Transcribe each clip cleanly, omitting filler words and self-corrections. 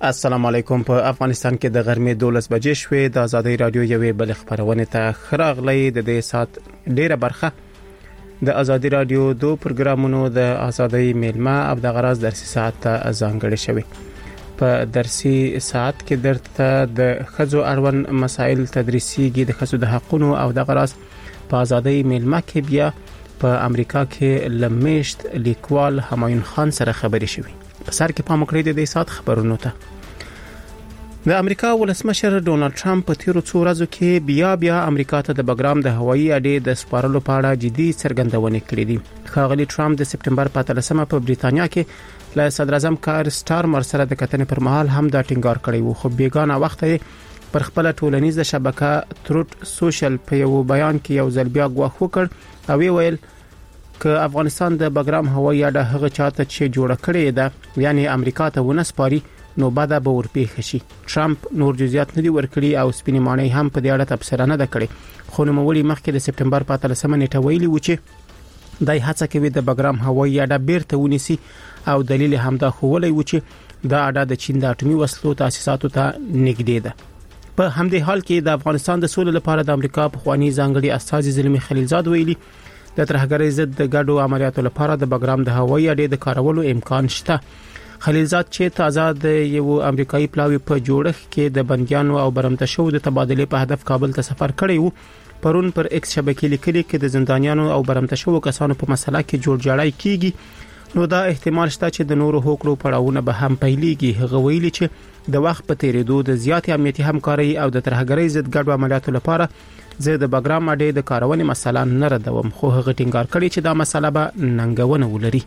السلام علیکم. په افغانستان کې د غرمې 12 بجې شوې. د آزادۍ رادیو یوې بل خبرونه ته خراغلی. د دې سات ډیره برخه د آزادۍ رادیو دو پروګرامونو د آزادۍ میلمه او د غراز درسي ساعت ته ځانګړي شوی. په درسي ساعت کې درته د خزو اړوند مسائل تدریسيږي. د خزو د حقوقو او د غراز په آزادۍ میلمه کې بیا په امریکا کې لمشت لیکوال همایون خان سره خبري شوی. په سر کې پام وکړئ د دې سات خبرونو ته. د امریکا ولسمشر ډونالد ټرمپ په تیرو څو ورځو کې بیا امریکا ته د بګرام د هوایي اډې د سپارلو په اړه جدي څرګندونې کړې دي. ښاغلي ټرمپ د سپټمبر په 13مه په بریتانیا کې له صدر اعظم کار سټارمر سره د کتنې پر مهال هم دا ټینګار کړی وو، خو بیګانه وخت یې پر خپل ټولنیزه شبکه تروت سوشل په یو بیان کې یو ځل بیا غوښ وکړ او ویل که افغانستان د بګرام هوایي اډه هغه چاته چې جوړه کړې ده یعنی امریکا ته ونسپاري نو بعد به ورپېښ شي. ټرمپ نور جزئیات نه دی ورکړي او سپینې مانې هم په دې اړه تبصره نه ده کړې، خو نوموړي مخکې د سپټمبر په 13مه نیټه ویلي و چې دای هڅه کوي د بګرام هوایي اډه بیرته ونیسي او دلیل هم دا خوولای و چې دا اډه د چین د اټومي وسلو تاسیساتو ته نږدې ده. په همدې حال کې د افغانستان د سولې لپاره د امریکا په خواني ځانګړي استاذ زلمی خلیلزاد ویلي د ترهګرۍ ضد د ګډو عملیاتو لپاره د بګرام د هوایي اډې د کارولو امکان شته. خلیلزاد چې تازه د یو امریکایي پلاوی په جوړښت کې د بنديانو او برمته شو د تبادلې په هدف کابل ته سفر کړی وو، پرون پر ایکس شبکې لیکلي کې د زندانیانو او برمته شو کسانو په مسله کې جوړجاړی کیږي، نو دا احتمال شته چې د نورو حقوقو پړاوونه به هم پیلېږي. هغه ویلي چې د وخت په تیریدو د زیات امنیتي همکاري او د ترهګرۍ ضد ګډو عملیاتو لپاره زه د بګرام اډې د کارونې مسله نه ردوم، خو هغه ټینګار کړی چې دا مسله به ننګونه ولري.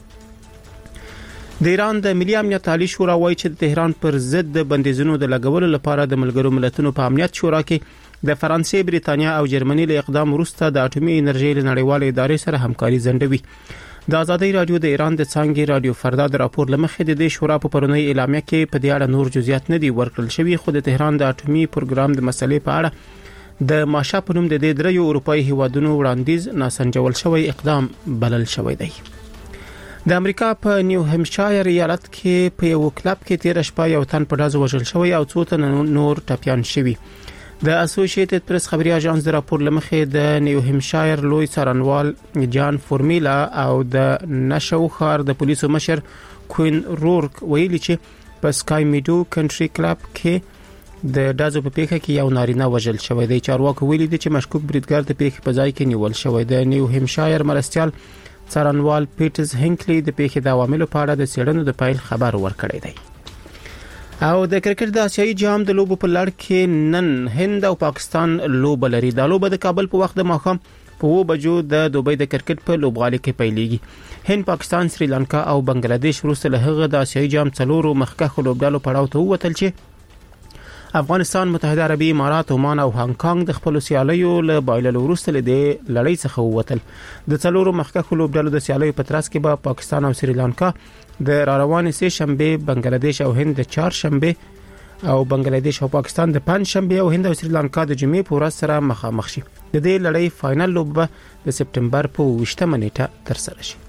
د ایران د ملي امنیت عالی شورا وایي چې د تهران پر ضد د بندیزونو د لګولو لپاره د ملګرو ملتونو په امنیت شورا کې د فرانسې، بریتانیا او جرمني له اقدام وروسته د اټومي انرژي نړیوالې ادارې سره همکاري زندوي. د آزادۍ رادیو د ایران د څنګه رادیو فردا د راپور لمخې د دې شورا په پرونی اعلامیه کې په دې اړه نور جزئیات نه دي ورکړل شوی، خو د تهران د اټومي پروګرام د مسلې په اړه د ماشا په نوم د دې دریو اروپאי هیوادونو وړاندیز ناسنجول شوی اقدام بلل شوی دی. د امریکا په نیو همشایر ایالت کې په یو کلب کې 13 شپه یو تن په ډزو وژل شوی او څو تن نور ټپيان شوی. د اسوسییټډ پریس خبري اژانس د راپور لمخې د نیو همشایر لوی څارنوال جان فورمیلا او د نشو خار د پولیسو مشر کوین رورک ویلي چې په سکای میډو کنټری کلب کې د دازو په پیښه کې یو نارینه وژل شوی دی. چارواکو ویلي دي چې مشکوک بریدګر د پیښې په ځای کې نیول شوی دی. نیو همشایر مرستيال څارنوال پیټرز هینکلی د پیښې د عواملو په اړه د څېړنو د پیل خبر ورکړی دی. او د کرکټ د آسیایي جام د لوبو په لړ کې نن هند او پاکستان لوبه لري. دا لوبه د کابل په وخت د ماښام په 2 بجو د دوبۍ د کرکټ په لوبغالي کې پیلېږي. هند، پاکستان، سریلانکا او بنگلاديش وروسته له هغه د آسیایي جام څلورو مخکښ لوبډالو پړاو ته ووتل چې افغانستان، متحده عربي امارات، عمان او هانګ کانګ د خپل سیالیو له بایللو وروسته له دې لړۍ څخه ووتل. د څلورو مخکښ لوبډالو د سیالیو په ترڅ کې به پاکستان او سریلانکا د راروانې سه شنبه، بنگلاديش او هند د چهار شنبه او بنگلاديش او پاکستان د پنځ شنبه او هند او سریلانکا د جمعې په ورځ سره مخامخ شي. د دې لړۍ فائنل لوبه د سپټمبر په 20مه نیټه ترسره شي.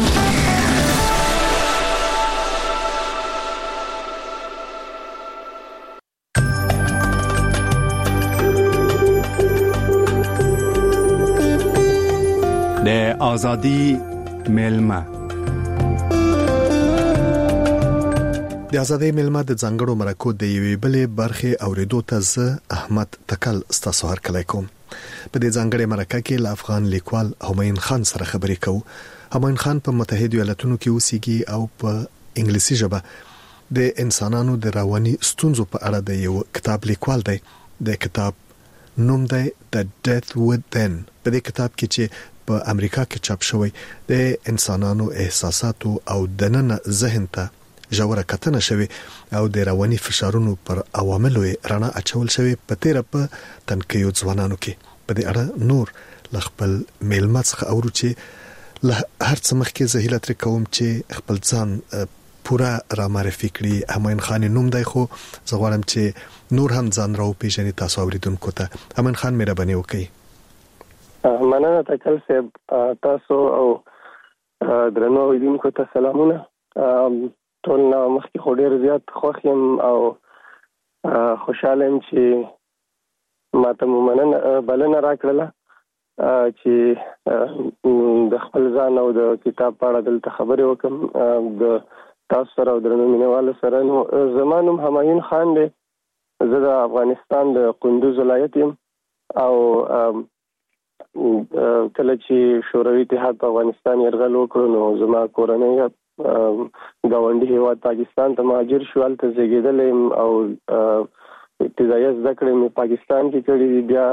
د آزادی میلمه د آزادۍ میلمه د ځانګړو مرکو د یوې بلې برخې اوریدو ته زه احمد تکل ستاسو هرکلی کوم. په دې ځانګړې مرکه کې له افغان لیکوال همایون خان سره خبرې کوو. همایون خان په متحده ایالاتونو کې اوسېږي او په انګلیسي ژبه د انسانانو د رواني ستونزو په اړه د یو کتاب لیکوال دی. د کتاب نوم دی The Death Within. په دې کتاب کې چې په امریکا کې چاپ شوی د انسانانو احساساتو او دننه ذهن ته ژوره کتنه شوی او د رواني فشارونو پر عواملو رڼا اچول شوی. په تیر په تنکیو ځوانانو کې په دې اړه نور لخپل میلمه څخه اورو چې له هر څه مخکې زه هیله تر کوم چې خپل ځان پورا را معرفي کړي. همایون خان نوم دی خو زه غواړم چې نور هم ځان راو پیژني تاسو اوریدونکو ته. همایون خان مهرباني وکړئ. مننه تکل صاحب، تاسو او درنو اوریدونکو ته سلامونه. ټول مخکې خو ډیر زیات خوښ یم او خوشاله يم چې ماته مننه بلنه راکړله چې د خپل ځان او د کتاب په اړه دلته خبرې وکم د تاسو سره او درنو مینوالو سره. نو زما نوم همایون خان دی. زه د افغانستان د کندوز ولایت یم او کله چې شوروي اتحاد په افغانستان یرغل وکړ نو زما کورنۍ ګاونډي هیواد پاکستان ته مهاجر شو. هلته زیږېدلی یم او ابتدایي زده کړې مې پاکستان کې کړې دي. بیا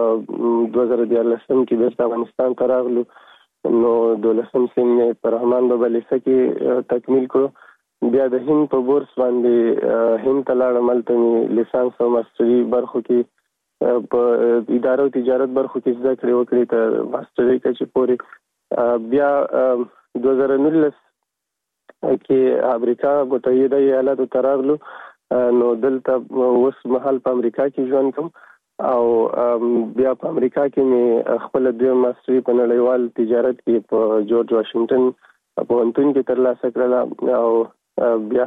2014 کې بیرته افغانستان ته راغلو نو 12 سیم مې په رحمان بابا لیسه کې تکمیل کړو. بیا د هند په بورس باندې هند ته لاړم. هلته مې لیسانس او ماسټري برخو کې په اداره او تجارت برخو کې زده کړې وکړې تر ماسټري کچې پورې. بیا 2019 کې امریکا متحده ایالاتو ته راغلو نو دلته اوس مهال په امریکا کې ژوند کوم او بیا په امریکا کې مې خپل دویم ماسټري په نړیوال تجارت کې په جورج واشنگټن پوهنتون کې ترلاسه کړله او بیا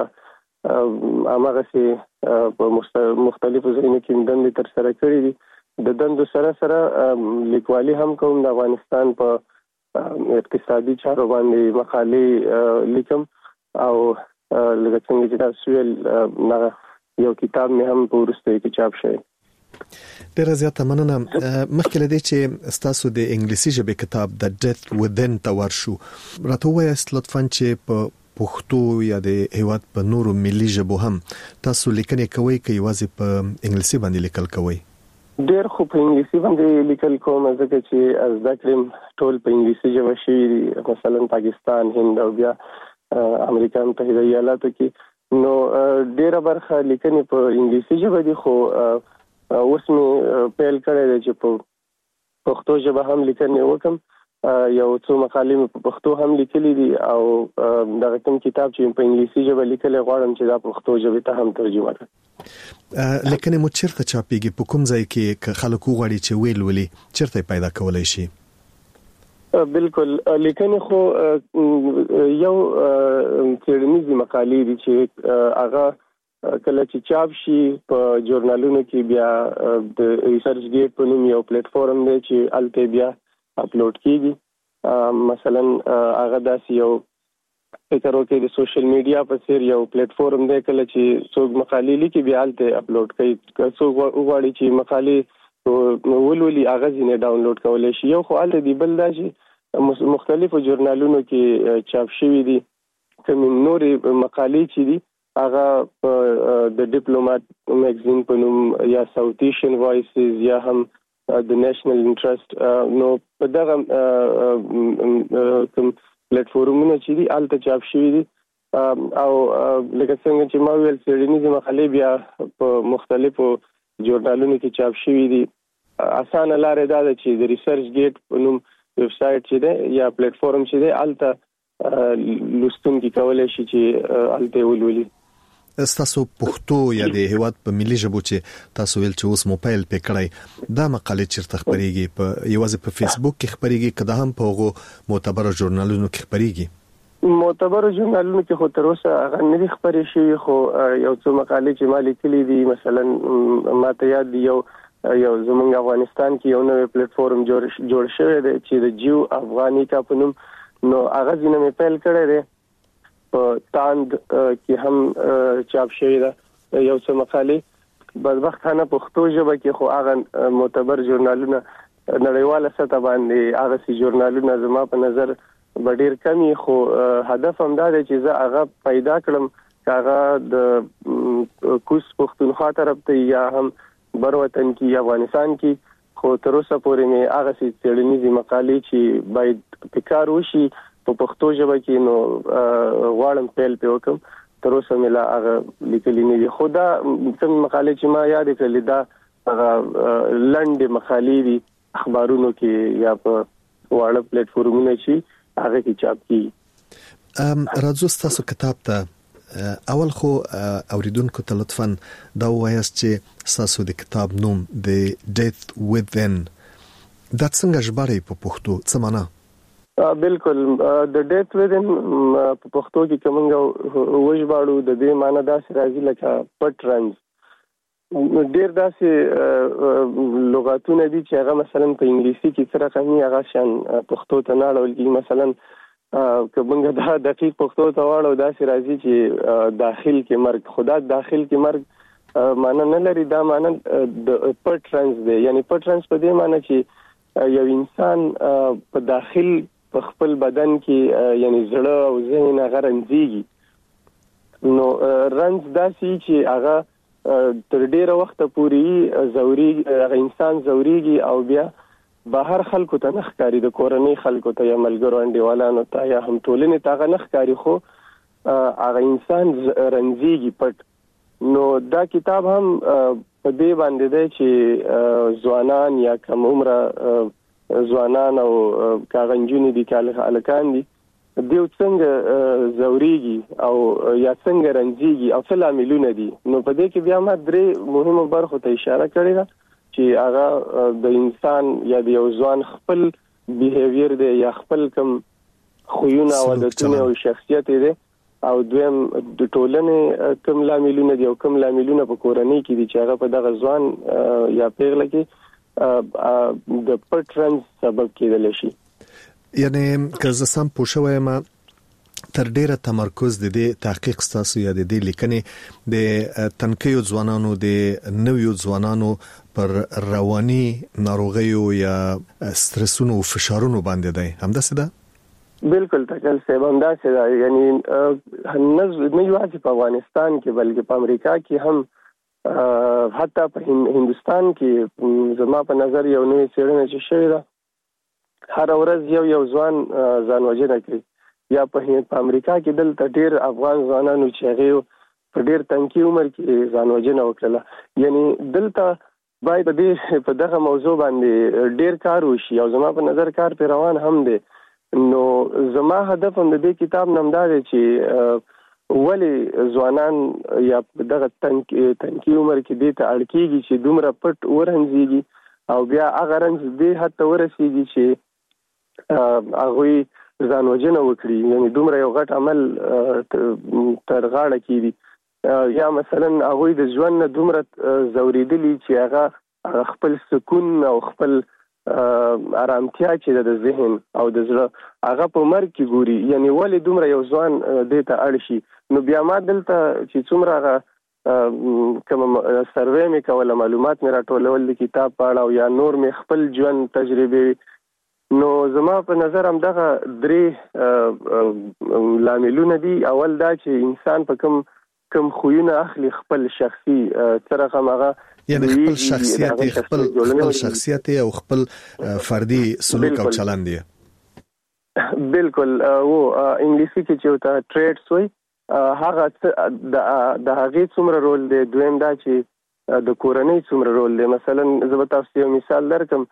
هماغسې په مختلفو ځایونو کې دندې ترسره کړې دي. د دندو سره سره لیکوالي هم کوم. د افغانستان په اقتصادي چارو باندې مقالې لیکم او لکه څنګه چې تاسو ویل یو کتاب مې هم په وروستیو کې چاپ شوی. ډیره زیاته مننه. مخکې لدې چې تاسو د انګلیسي ژبې کتاب د ډیث وذن ته ورشو راته وایاست لطفاً چې په پښتو یا د هیواد په نورو ملي ژبو هم تاسو لیکنې کوئ که یوازې په انګلیسي باندې لیکل کوئ؟ ډیر خو په انګلیسي باندې لیکل کوم ځکه چې زده کړم ټول په انګلیسي ژبه شوي دي، مثلا پاکستان، هند او بیا امریکا متحده ایالاتو کې. نو ډیره برخه لیکنې په انګلیسي ژبه دي خو اوس مې پیل کړی دی چې په پښتو ژبه هم لیکنې وکم. یو څو مقالې مې په پښتو هم لیکلي دي او دغه کوم کتاب چې په انګلیسي ژبه لیکلی غواړم چې دا پښتو ژبې ته هم ترجمه کړم. لیکنې مو چیرته چاپېږي؟ په کوم ځای کې که خلک وغواړي چې ویل ولي چیرته پیدا کولی شي؟ بالکل لیکنې خو یو څېړنیزې مقالې دي چې هغه کله چې چاپ شي په ژورنالونو کې بیا د ریسرچ ګیټ په نوم یو پلیټ فارم دی چې هلته بیا اپلوډ کیږي. مثلا هغه داسې یو فکر وکړئ د سوشل میډیا په څیر یو پلیټ فارم دی، کله چې څوک مقالې لیکي بیا هلته اپلوډ کوي. که څوک وغواړي چې مقالې ولولي هغه ځینې ډاونلوډ کولی شي. یو خو هلته دی، بل دا چې مختلفو ژورنالونو کې چاپ شوي دي. کومې نورې مقالې چې دي هغه د ډیپلومات میګزین په نوم یا ساوث ایشین وایسز یا هم د نیشنل انټرست، نو په دغه کوم پلیټ فارمونه چې دي هلته چاپ شوي دي. او لکه څنګه چې ما ویل څېړنیزې مقالې بیا په مختلفو ژورنالونو کې چاپ شوي دي. اسانه لارې دا ده چې د ریسرچ ګیټ په نوم ویب سایټ چې دی یا پلیټ فارم چې دی هلته لوستونکي کولی شي چې هلته ولولي. تاسو پښتو یا د هیواد په ملي ژبو چې تاسو ویل چې اوس موبایل پې کړی، دا مقالې چیرته خپریږي؟ په یوازې په فیسبوک کې خپریږي که دا هم په هغو معتبرو ژورنالونو کې خپریږي؟ معتبرو ژورنالونو کې خو تر اوسه هغه نه دي خپرې شوي، خو یو څو مقالې چې ما لیکلي دي، مثلا ماته یاد دي یو زمونږ افغانستان کې یو نوی پلیټ فارم جوړ شوی دی چې د جیو افغانیکا په نوم، نو هغه ځینې مې پیل کړی دی. په تاند کې هم چاپ شوی ده یو څه مقالې. بدبختانه پښتو ژبه کې خو هغه معتبر ژورنالونه نړیواله سطح باندې هغه سي ژورنالونه زما په نظر به ډیر کمی، خو هدف هم دا دی چې زه هغه پیدا کړم چې هغه د کوس پښتونخوا طرف ته یا هم بر وطن کې افغانستان کې. خو تر اوسه پورې مې هغه سي څېړنیزې مقالې چې باید پکار وشي په پښتو ژبه کې، نو غواړم پیل پې وکړم. تر اوسه مې لا هغه لیکلي نه دي. خو دا کوم مقالې چې ما یاد کړلې دا هغه لنډې مقالې دي اخبارونو کې یا په واړه پلیټ فارمونو چې هغه کې چاپ کیږي. راځو ستاسو کتاب ته. اول خو اوریدونکو ته لطفاً دا ووایاست چې ستاسو د کتاب نوم د ډیث وذن دا څنګه ژباړئ په پښتو؟ څه معنا؟ بالکل د ډیث وذن په پښتو کې کومنګ وژباړو د دې معنی داسې راځي لکه پټ رنځ. ډیر داسې لغاتونه دي چې هغه مثلا په انګلیسي کې سره کوي هغه شان پښتو ته نه اړول کیږي. مثلا که موږ دا دقیق پښتو ته واړو داسې راځي چې داخل کې مرګ، خدا داخل کې مرګ معنی نه لري. دا معنی د پټ رنز دی، یعنی پټ رنز په دې معنی چې یو انسان په داخل په خپل بدن کې یعنی زړه او ذهن هغه رنځيږي. نو رنز داسې چې هغه تر ډیره وخت پورې زوري هغه انسان زوريږي او بیا بهر خلکو ته نه ښکاري، د کورنۍ خلکو ته یا ملګرو انډیوالانو ته یا هم ټولنې ته هغه نه ښکاري، خو هغه انسان رنځيږي پټ. نو دا کتاب هم په دې باندې دی چې ځوانان یا کم عمره ځوانان او کاغنجونی دي کالکان دي دیو څنګه زوريږي او یا څنګه رنځيږي او څه لاملونه دي. نو په دې کې بیا ما درې مهمه برخو ته اشاره کړې ده چې هغه د انسان یا د یو ځوان خپل بیهیویر دی یا خپل کم خویونه او عادتونه او شخصیت دی، او دویم د ټولنې کم لاملونه دي او کم لاملونه په کورنۍ کې دي چې هغه په دغه ځوان یا پیغله کې د پټ رنځ سبب کېدلی شي. یعنی که زه سم پوه شوم تر ډیره تمرکز د دې تحقیق ستاسو یا د دې لیکنې د تنکیو ځوانانو د نویو ځوانانو پر رواني ناروغیو یا سترسونو او فشارونو باندې دی، همداسې ده؟ بالکل تکل صاحب همداسې ده. یعنی نه یوازې په افغانستان کې بلکې په امریکا کې هم حتی په هندوستان کې زما په نظر یو نوې څېړنه چې شوې ده هر ورځ یو ځوان ځان وژنه کوي. یا په امریکا کې دلته ډیر افغان ځوانانو چې هغه په ډیر تنکي عمر کې ځان وژنه وکړه. یعنی دلته باید په دغه موضوع باندې ډیر کار وشي او زما په نظر کار په روان هم دی. نو زما هدف هم د دې کتاب نوم دا دی چې ولی ځوانان یا دغه تنکي عمر کې دې ته اړ کېږي چې دومره پټ ورنځيږي او بیا هغه رنځ دې حد ته ورسېږي چې هغه ځان وژنه وکړي، یعنی دومره یو غټ عمل تر غاړه کیږي. یا مثلا هغه د ژوند نه دومره زوریدلی چې هغه خپل سکون او خپل آرامتیا چې د ذهن او د زړه هغه په مرګ کې ګوري. یعنی ولې دومره یو ځوان دې ته اړ شي. نو بیا ما دلته چې څومره هغه کوم سروې مې کوله، معلومات مې راټولول د کتاب په اړه او یا نور مې خپل ژوند تجربه، نو زما په نظر هم دغه درې لاملونه دي. اول دا چې انسان په کم خوونه اخلي خپل شخصي طرفه هغه یعنی خپل شخصیت او خپل فردي سلوک او چلند دی. بالکل او انګلیسي کې چې وتا ټریټس وي هغه د هغه څومره رول دی. دویم دا چې د کورنۍ څومره رول دی. مثلا زه به تاسو یو مثال درکم.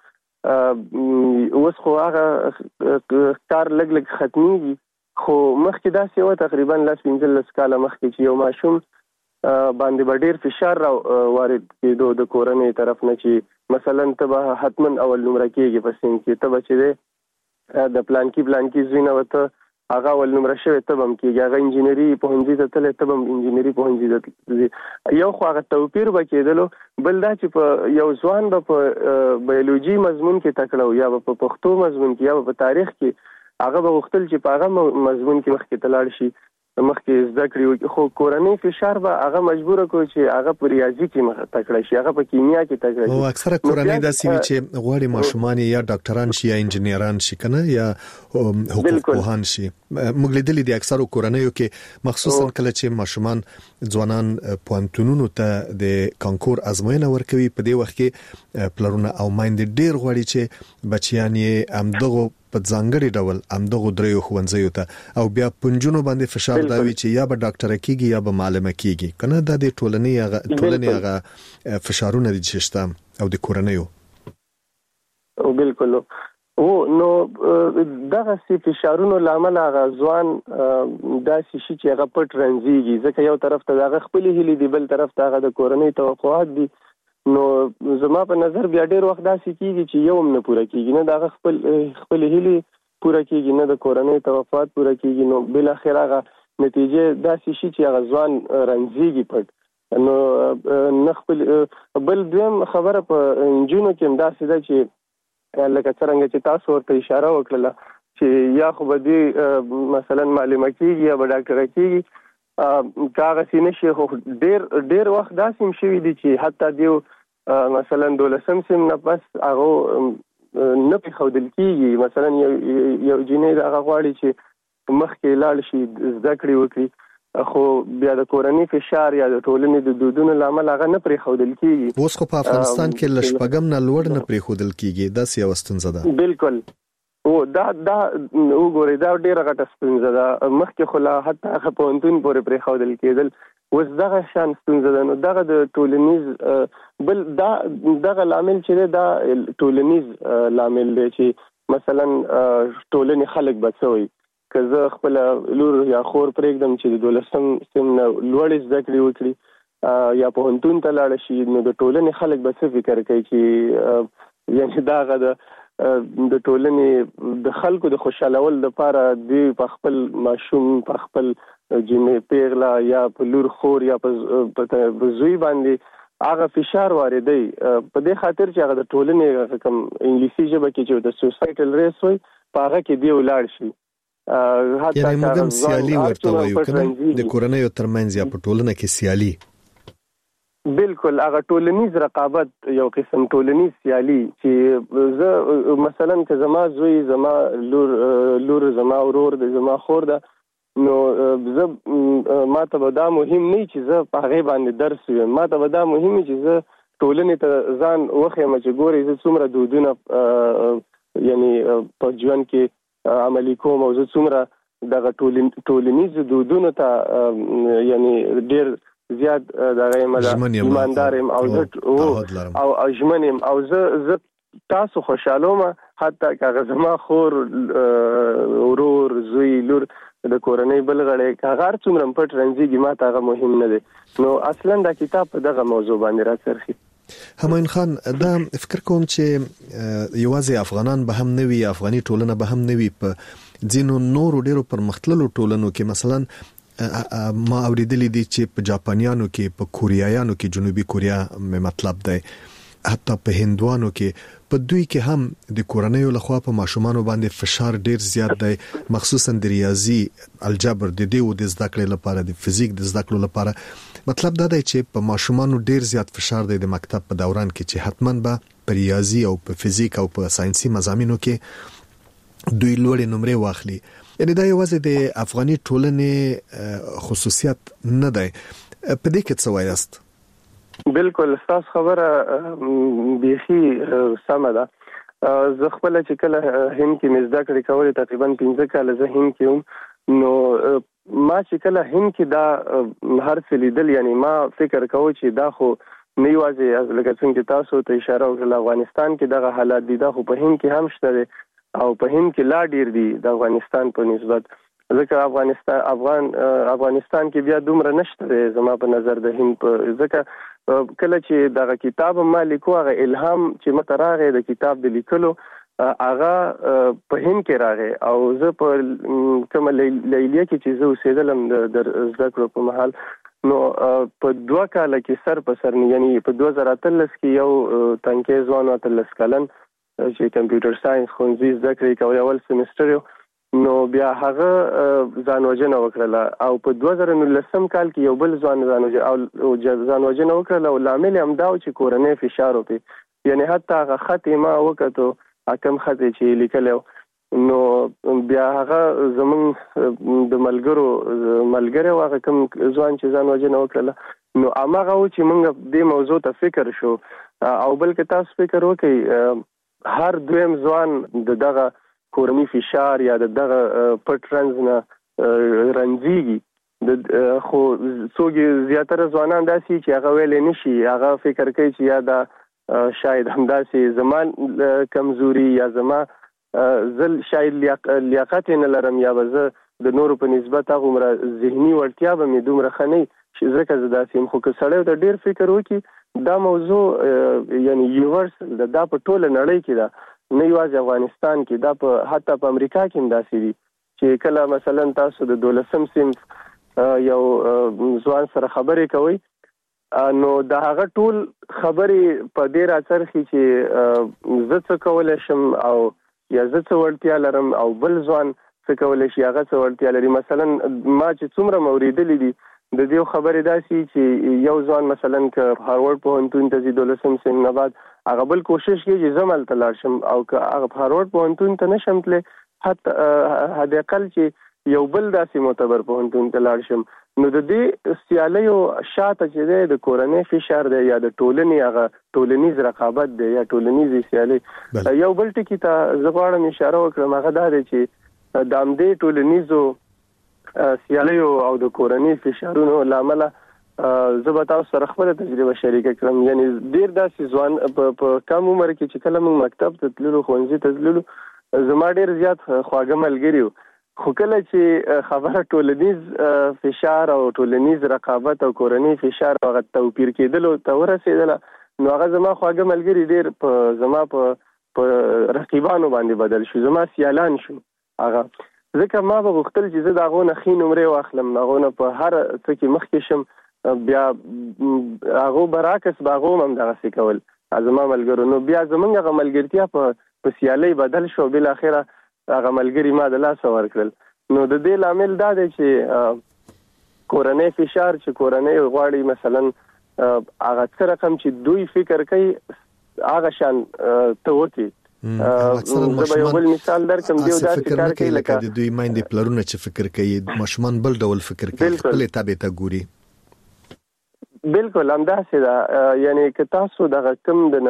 اوس خو هغه کار لګ ختميږي، خو مخکې داسې و تقریبا 15 کاله مخکې چې یو ماشوم باندې ډېر فشار وارد کېدو د کورنۍ طرف نه چې مثلا ته به حتما اول نمره کېږي په سین کې، ته به چې د پلان کې زوینه وته هغه اول نمره شوی ته هم کېږي، هغه انجینری پوهنځي ته تللی ته هم انجینری پوهنځي ته. یو خو هغه توپیر به کېدلو، بل دا چې په یو ځوان به په بیولوژي مضمون کې تکړه یا په پښتو مضمون کې یا په تاریخ کې هغه به غوښتل چې په هغه مضمون کې مخکې ته لاړ شي، مخکې زده کړي. خو کورنۍ فشار به هغه مجبوره کړي چې هغه په ریاضي کې تکړه شي، هغه په کیمیا کې تکړه شي. او اکثره کورنۍ داسې وي چې غواړي ماشومان یا ډاکټران شي یا انجنیران شي کنه یا حقوق پوهان شي. موږ لیدلې دي اکثره کورنیو کې مخصوصا کله چې ماشومان ځوانان پوهنتونونو ته د کانکور ازموینه ورکوي، په دې وخت کې پلرونه او مایندې ډیر غواړي چې بچیان یې همدغه په ځانګړي ډول همدغه دریو ښوونځیو ته او بیا پنځونو باندې فشار داوي چې یا به ډاکټر کیږي یا به معلم کیږي کنه. دا د ټولنې هغه فشارونه دي چې شته او د کورنیو. او بالکل نو دغه سي فشارونو لامل هغه ځوان داسې شي چې هغه پټ رنځيږي، ځکه یو طرف ته هغه خپل هلي دی، بل طرف ته هغه د کورنۍ توقعات دي. نو زما په نظر بیا ډیر وخت داسې کیږي چې یو هم نه پوره کیږي، نه دغه خپل هلي پوره کیږي، نه د کورنۍ توقعات پوره کیږي. نو بل اخر هغه نتیجه داسې شي چې هغه ځوان رنځيږي پټ. نو نخپل بل دویم خبره په انجونو کې دا سده چې لکه څنګه چې تاسو ورته اشاره وکړه چې یا خو به دی مثلا معلومه کیږي یا به ډاکټر کیږي کاغه سینې شي خو ډیر وخت داسې شوی دی چې حتی دیو مثلا 12 سم نه پس هغه نه په خودل کیږي مثلا یو جنې دا غواړي چې مخکې لاړ شي زده کړې وکړي خو بیا د کورنۍ فشار یا د ټولنې د دودونو لامل هغه نه پرې خودل کیږي. اوس خو په افغانستان کې لشپګم نه لوړ نه پرې خودل کیږي دا سیاو ستونزه ده. بالکل او دا وګورئ دا ډیره غټه ستونزه ده. مخکې خو لا حتی هغه پوهنتون پورې پرې خودل کېدل اوس دغه شان ستونزه ده. نو دغه د ټولنیز بل دغه لامل چې دا ټولنیز لامل دی چې مثلا ټولنې خلک بچوي که زه خپل لور یا خور پرېږدم چې د 12 سم نه لوړ زده کړې وکړي یا پوهنتون ته لاړ شي نو د ټولنې خلک به څه فکر کوي چې یعنی دغه د ټولنې د خلکو د خوشالول لپاره دی په خپل ماشوم په خپل جنې پیغلا یا په لور خور یا په زوی باندې هغه فشار واردوي په دې خاطر چې هغه د ټولنې کوم انګلیسي ژبه کې چې د سوسایټل ریس وي په هغه کې دی ولاړ شي. یعنی موږ هم سیالي ورته وایو کنه د کورنۍ ترمنځ یا په ټولنه کې سیالي. بالکل هغه ټولنیز رقابت یو قسم ټولنیز سیالي چې زه مثلا که زما زوی زما لور زما ورور د زما خور ده نو زه ما ته دا مهم نه چې زه په هغه باندې درس ویم. ما ته دا مهم چې زه ټولنې ته ځان وخیم چې ګوري زه څومره دودونه یعنی په ژوند کې عملی کوم او زه څومره دغه ټولنیز دودونو ته یعنی ډیر زیات دغه ایماندار يم او زه او ژمن يم او زه تاسو خوشاله حتی که زما خور ورور زوی لور د کورنۍ بل غړي کاغار څومره پټ رنځيږي ما ته هغه مهم نه دي. نو اصلا دا کتاب په دغه موضوع باندې راڅرخي. همایون خان دا فکر کوم چې یوازې افغانان به هم نوي افغاني ټولنه به هم نوي په ځینو نورو ډیرو پرمختللو ټولنو کې مثلا ما اوریدلې دي چې په جاپانیانو کې په کوریایانو کې جنوبي کوریا مطلب دی حتی په هندوانو کې په دوی کې هم د کورنیو لخوا په ماشومانو باندې فشار ډیر زیات دی مخصوصا د ریاضي الجبر د دې او د زده کړې لپاره د فزیک د زده کړو لپاره مطلب دا دی چې په ماشومانو ډیر زیات فشار دی د مکتب په دوران کې چې حتماً به په ریاضي او په فزیک او په ساينسي مضامینو کې دوی لوړې نمرې واخلي. یعنی دا یوازې د افغاني ټولنې خصوصیت نه دی. په دې کې څه وایاست؟ بالکل تاسو خبره بیخي سمه ده. زه خپل چې کله هند کې مزدا کړی کولې تقریبا 15 کال زه هند کې هم نو ما چې کله هند کې دا هر څه لیدل یعنی ما فکر کوم چې دا خو نه یوازې لکه څنګه تاسو ته اشاره وکړه افغانستان کې دغه حالات دي دا خو په هند کې هم شته او په هند کې لا ډیر دي د افغانستان په نسبت ځکه افغانستان کې بیا دومره نشته زما په نظر د هند په ځکه کله چې دغه کتاب ما لیکو هغه الهام چې مته راغی د کتاب د لیکلو هغه په هند کې راغی او زه په کوم لیلیه کې چې زه اوسېدلم د زده کړو په محل نو په 2 کال کې سر په سر یعنی په 2013 کې یو تنکي ځوان وتلس کلن چې کمپیوټر ساينس خونځي زده کړې کوي اول سمستر نو بیا هغه ځان وژنه وکړه او په 2019 کال کې یو بل ځان وژنه وکړه او لامل هم دا چې کورنۍ فشار وکړي یعنی حتی هغه خط ما وکړو حکم خط چې لیکلو نو بیا هغه زمون د ملګرو هغه کوم ځوان چې ځان وژنه وکړه نو هغه چې موږ دې موضوع ته فکر شو او بلکې تاسو فکر وکړئ هر دویم ځوان دغه کورنی فشار یا دغه پټ رنځ نه رنځيږي خو څوګي زیاتره ځوانان داسي چې هغه ویلې نشي هغه فکر کوي چې یا دا شاید همداسي زمان کمزوري یا زما زل شاید لیاقت نه لرم یا زه د نورو په نسبت هغه عمر ذهني ورتیا به مې دومره خنۍ چې ځکه زداسي خو که سړی ته ډیر فکر وکړي دا موضوع یعنی یونیورسل دا په ټوله نړۍ کې دا نه یوازې افغانستان کې دا په حتی په امریکا کې هم داسې دي چې کله مثلا تاسو د 12 صنف یو ځوان سره خبرې کوي نو د هغه ټول خبرې په دې راڅرخي چې زه څه کولای شم او یا زه څه وړتیا لرم او بل ځوان څه کولای شي هغه څه وړتیا لري. مثلا ما چې څومره موریدلې دي د دې خبرې داسي چې یو ځوان مثلا ک هاروارد پوهنتون ته ځي 12 سنین نه بعد هغه بل کوشش کوي چې زمل تلار شم او ک هغه هاروارد پوهنتون ته نشم تل حتی هدا کل چې یو بل داسې معتبر پوهنتون ته لاړ شم. نو د دې سیالیو شاته چې د کورنۍ فشار دی یا د ټولنې هغه ټولنیز رقابت دی یا ټولنیز سیالي یو بل ټکی ته زه غواړم اشاره وکړم هغه دا دی چې د همدې ټولنیزو سیالیو او د کورنۍ فشارونو لامل زه به تاسو سره خپل تجربه شریک کړم. یعنی ډیر داسې ځوان په کم عمر کې چې کله موږ مکتب ته تللو ښوونځي ته تللو زما ډیر زیات خواږه ملګري وو خو کله چې خبره ټولنیز فشار او ټولنیز رقابت او کورنۍ فشار هغه توپیر کېدلو ته ورسېدله نو هغه زما خواږه ملګري ډیر زما په رقیبانو باندې بدل شو زما سیالان شو هغه ځکه ما به غوښتل چې زه د هغو نه ښې نمرې واخلم د هغو نه په هر څه کې مخکې شم بیا هغو برعکس به هغو هم دغسې کول زما ملګرو نو بیا زموږ هغه ملګرتیا په سیالۍ بدل شو بالاخره هغه ملګري ما د لاسه ورکړل. نو د دې لامل دا دی چې کورنۍ فشار چې کورنۍ غواړي مثلا هغه څه رقم چې دوی فکر کوي هغه شان ته وکړي. زه به یو بل مثال درکړم دیو داسې کار کوي لکه د دوی مایندې پلرونه چې فکر کوي ماشومان بل ډول فکر کوي خپلې تابع ته ګوري. بالکل همداسې ده. یعنی که تاسو دغه کوم د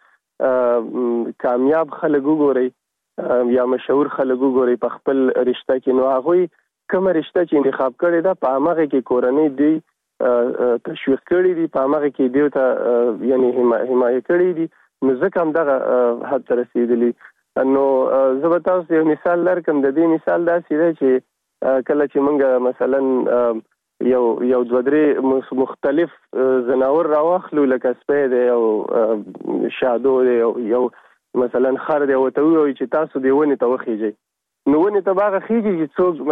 نړۍ کامیاب خلک وګورئ یا مشهور خلک وګورئ په خپل رشته کې نو هغوی کومه رشته چې انتخاب کړې ده په همغه کې کورنۍ دوی تشویق کړي دي په همغه کې دوی ته یعنی حمایه کړي دي نو ځکه همدغه حد ته رسېدلي. نو زه به تاسو یو مثال درکړم. د دې مثال داسې دی چې کله چې موږ مثلا یو دوه درې مختلف ځناور راواخلو لکه سپی دی او شادو دی یو مثلا خر دی او ته وایي چې تاسو دی ونې ته وخیږئ نو ونې ته به هغه خیږي چې څوک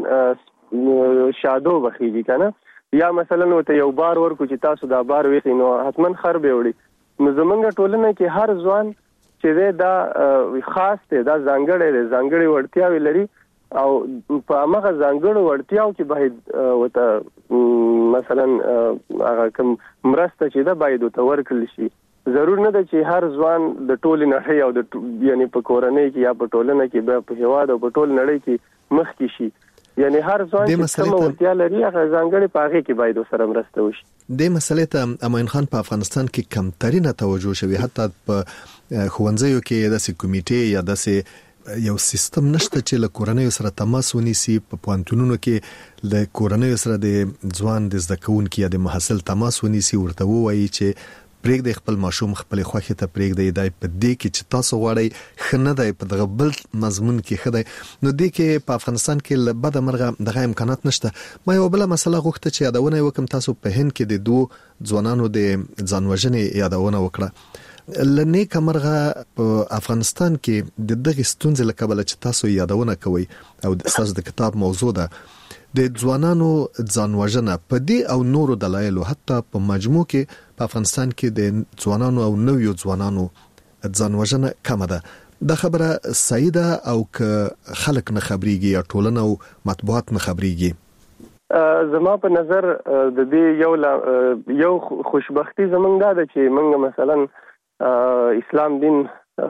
مثلا شادو به خیږي که نه یا مثلا ورته یو بار ورکړو چې تاسو دا بار ویخئ نو حتما خر به وړي. نو زمونږ ټولنه کې هر ځوان چې دی دا خاص دی دا ځانګړی دی ځانګړې وړتیاوې لري او په همغه ځانګړو وړتیاو کې باید ورته مثلا هغه کوم مرسته چې ده باید ورته ورکړل شي. ضرور نه ده چې هر ځوان د ټولې نړۍ او د یعنی په کورنۍ کې یا په ټولنه کې بیا په هېواد او په ټول نړۍ کې مخکې شي. یعنی هر ځوان چې کومه وړتیا لري هغه ځانګړې په هغې کې باید ورسره مرسته وشي. دې مسلې ته امین خان په افغانستان کې کمترینه توجه شوی حتی په ښوونځیو کې داسې کمیټې یا داسې یو سیستم نشته چې له کورنۍ سره تماس ونیسي. په پوهنتونونو کې له کورنۍ سره د ځوان د زده کوونکي یا د محصل تماس ونیسي ورته ووایي چې پرېږدئ خپل ماشوم خپلې خوښې ته پرېږدئ دا په دې کې چې تاسو غواړئ ښه نه دی په دغه بل مضمون کې ښه دی. نو دې کې په افغانستان کې له بده مرغه دغه امکانات نشته. ما یو بله مسله غوښته چې یادونه یې وکړم. تاسو په هند کې د دوو ځوانانو د ځان وژنې یادونه وکړه. له نیکه مرغه په افغانستان کې د دغې ستونزې له کبله چې تاسو یادونه کوئ او ستاسو د کتاب موضوع ده د ځوانانو ځان وژنه په دې او نورو دلایلو حتی په مجموع کې په افغانستان کې د ځوانانو او نویو ځوانانو ځان وژنه کمه ده. دا خبره صحیح ده او که خلک نه خبرېږي یا ټولنه او مطبوعات نه خبرېږي؟ زما په نظر د دې یو خوشبختی زمونږ دا ده چې موږ مثلا اسلام دین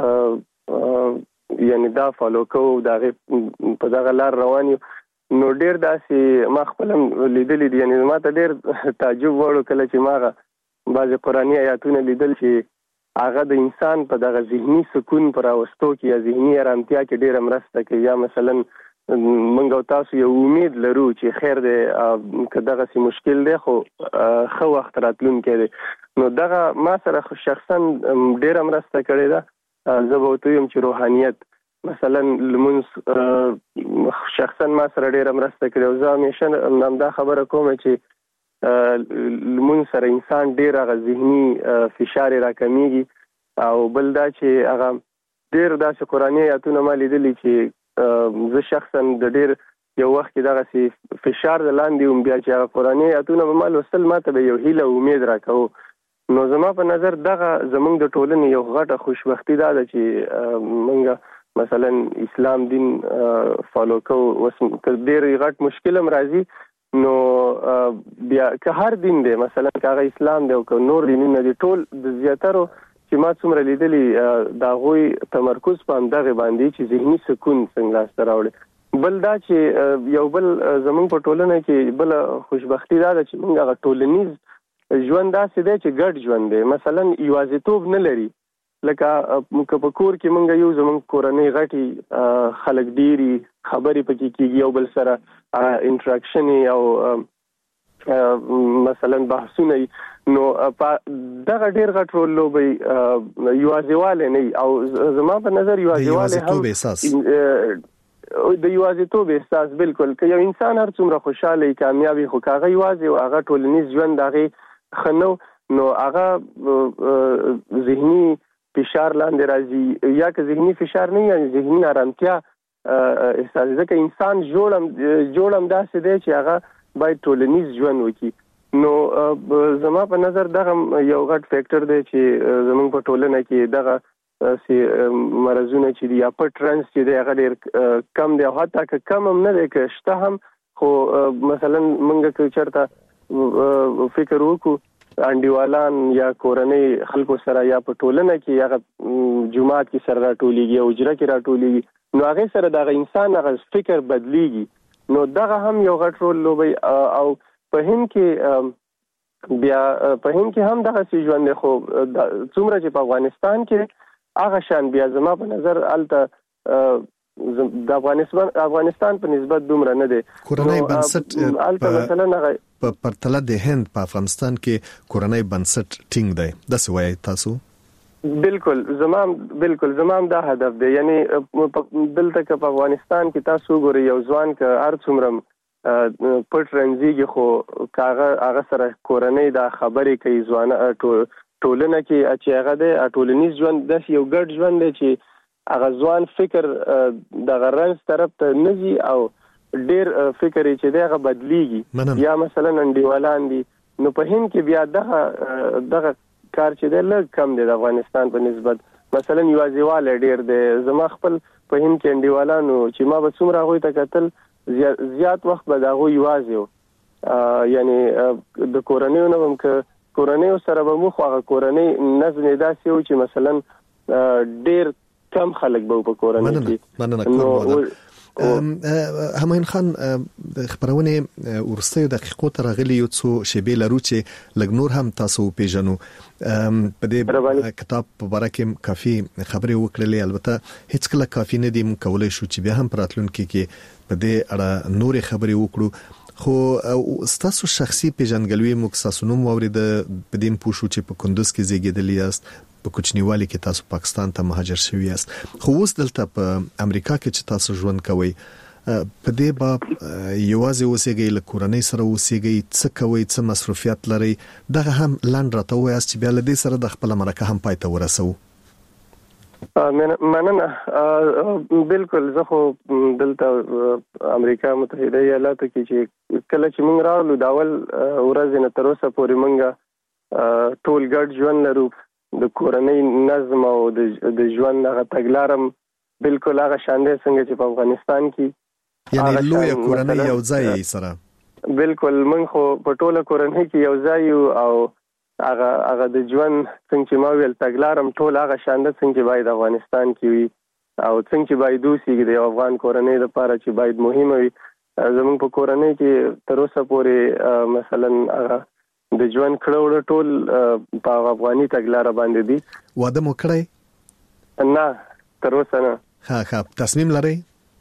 یعنی دا فالو کوو په دغه لار روان یو. نو ډیر داسې ما خپل لیدلی دي یعنی ما ته ډیر تعجب وړو کله چې ما بعضې قرآني آیاتونه لیدل چې هغه د انسان په دغه ذهني سکون پر راوستو کې یا ذهني ارامتیا کې ډیره مرسته کوي. یا مثلا موږ او تاسو یو امید لرو چې خیر دی که دغسې مشکل دی خو ښه وخت راتلونکی دی نو دغه ما سره شخصا ډیره مرسته کړې ده. زه به ورته ویم چې روحانیت مثلا لمونځ شخصا ما سره ډیره مرسته کړې او زه همیشه همدا خبره کوم چې لمونځ سره انسان ډیر هغه ذهني فشار یې راکمیږي او بل دا چې هغه ډیر داسې قرآني آیاتونه ما لیدلي چې زه شخصا د ډیر یو وخت کې دغه سي فشار لاندې بیا چې هغه قرآني آیاتونه به مال وصل ماته به یو هیله او امید راکاو. نو زما په نظر دغه زمونږ د ټولنې یو غټه خوشبختی ده چې مونږ مثلا اسلام دین فالو کو وس ډېر غټ مشکل هم راځي. نو بیا که هر دین دی مثلا که اسلام دی او که نور دینونه دي ټول د زیاترو چې ما څومره لیدلي دا غوي تمرکز په همدغه باندې چې ذهني سکون څنګه لاسته راوړي. بل دا چې یو بل زمونږ په ټولنه کې بل خوشبختی دا ده چې مونږ هغه ټولنیز ژوند داسې دی چې ګډ ژوند دی. مثلا یوازیتوب نه لري لکه په کور کې مونږ یو زمونږ کورنۍ غټي خلک ډيري خبرې پکې کیږي یو بل سره انټراکشن او مثلا بحثونه. نو دغه ډیر غټ رول لوبي یوازیواله نه او زما په نظر یوازیواله هم د یوازیتوب احساس بالکل که یو انسان هر څومره خوشاله کامیابی خو کاغه یوازي او هغه ټولنیز ژوند هغه خنو نو هغه ذهني فشار لاندې راځي یا که ذهني فشار نه یا ذهني آرامتیا احساس ځکه انسان جوړم داسې دی چې هغه باید ټولنیز ژوند وکړي. نو زما په نظر دغه یو غټ فیکٹر دی چې زموږ په ټولنه کې دغه سي مرزونه چې دی یا پټرنس چې دی هغه ډېر کم دی او حتی که کم هم نه دی که شته هم خو مثلا موږ که چېرته فکر وکړو انډیوالان یا کورنۍ خلکو سره یا په ټولنه کې هغه جماعت کې سره راټولېږي او اجره کې راټولېږي نو هغه سره دغه انسان هغه فکر بدلېږي. نو دغه هم یو غټ رول لوبي او په هند کې بیا په هند کې هم دغه سي ژوند خو څومره چې په افغانستان کې هغه شان بیا زما په نظر الته د افغانستان په نسبت دومره نه دی. کورنۍ بنسټ الته مثلا په پرتله د هند په افغانستان کې کورنۍ بنسټ ټینګ دی د سوي تاسو بالکل زمام دا هدف دی. یعنی دلته کې په افغانستان کې تاسو ګورئ یو ځوان ک هر څومره پټ رنځيږي خو هغه سره کورنۍ دا خبرې کوي ځوان ټولنه کې چې هغه د ټولنیز ژوند د یو ګډ ژوند دی چې هغه ځوان فکر د غرنځ طرف ته نږي او ډیر فکر چې دغه بدليږي یا مثلا انډیوالان دي. نو په هند کې بیا دغه کار چې د لږ کم دی د افغانستان په نسبت. مثلا یوازیواله ډیر دی. زما خپل په هند کې انډیوالانو چې ما به څومره غوي ته کتل زیات وخت به دا غوي یوازیو یعنی د کورنۍ نوم ک کورنۍ سره به مخ هغه کورنۍ نظم داسې و چې مثلا ډیر کم خلک به په کورنۍ کې. هماین خان خبرونه ورسته دقیقو تر غلي یو څو شیبې لرو چې لګ نور هم تاسو پیژنو. په دې کتاب په اړه کې کافي خبرې وکړلې البته هیڅ کله کافي نه دي مونږ کولای شو چې بیا هم پراتلونکو کې په دې اړه نور خبرې وکړو. خو ستاسو شخصي پیژنګلوي مکساسونوم اورید په دې پوښو چې په کندوز کې زیږیدلی یاست په کوچنیوالي کې تاسو پاکستان ته مهاجر شوی یاست خو اوس دلته په امریکا کې چې تاسو ژوند کوئ په دې باب یوازې اوسېږئ له کورنۍ سره اوسېږئ څه کوئ څه مصروفیات لرئ دغه هم لاندې راته وایاست چې بیا له دې سره د خپل مرکه هم پای ته ورسوو. مننه. بالکل زه خو دلته امریکا متحده ایالاتو کې چې کله چې موږ راغلو د اول ورځې نه تر اوسه پورې موږ ټول ګډ ژوند لرو. د کورنۍ نظم او د ژوند هغه تګلارم بالکل هغه شان دی څنګه چې په افغانستان کې یعنی لوی کورنۍ یو ځای سره بالکل موږ خو په ټوله کورنۍ کې یو ځای او هغه د ژوند څنګه چې ما ویل تګلارم ټول هغه شان دی څنګه باید افغانستان کې وي او څنګه چې باید اوسېږي د افغان کورنۍ لپاره چې باید مهمه وي. زموږ په کورنۍ کې تر اوسه پورې مثلا هغه د ژوند کړهوړ ټول په افغاني تګلار باندې دي. واده مو کړی؟ نه تر اوسه نه. ها تصمیم لرئ؟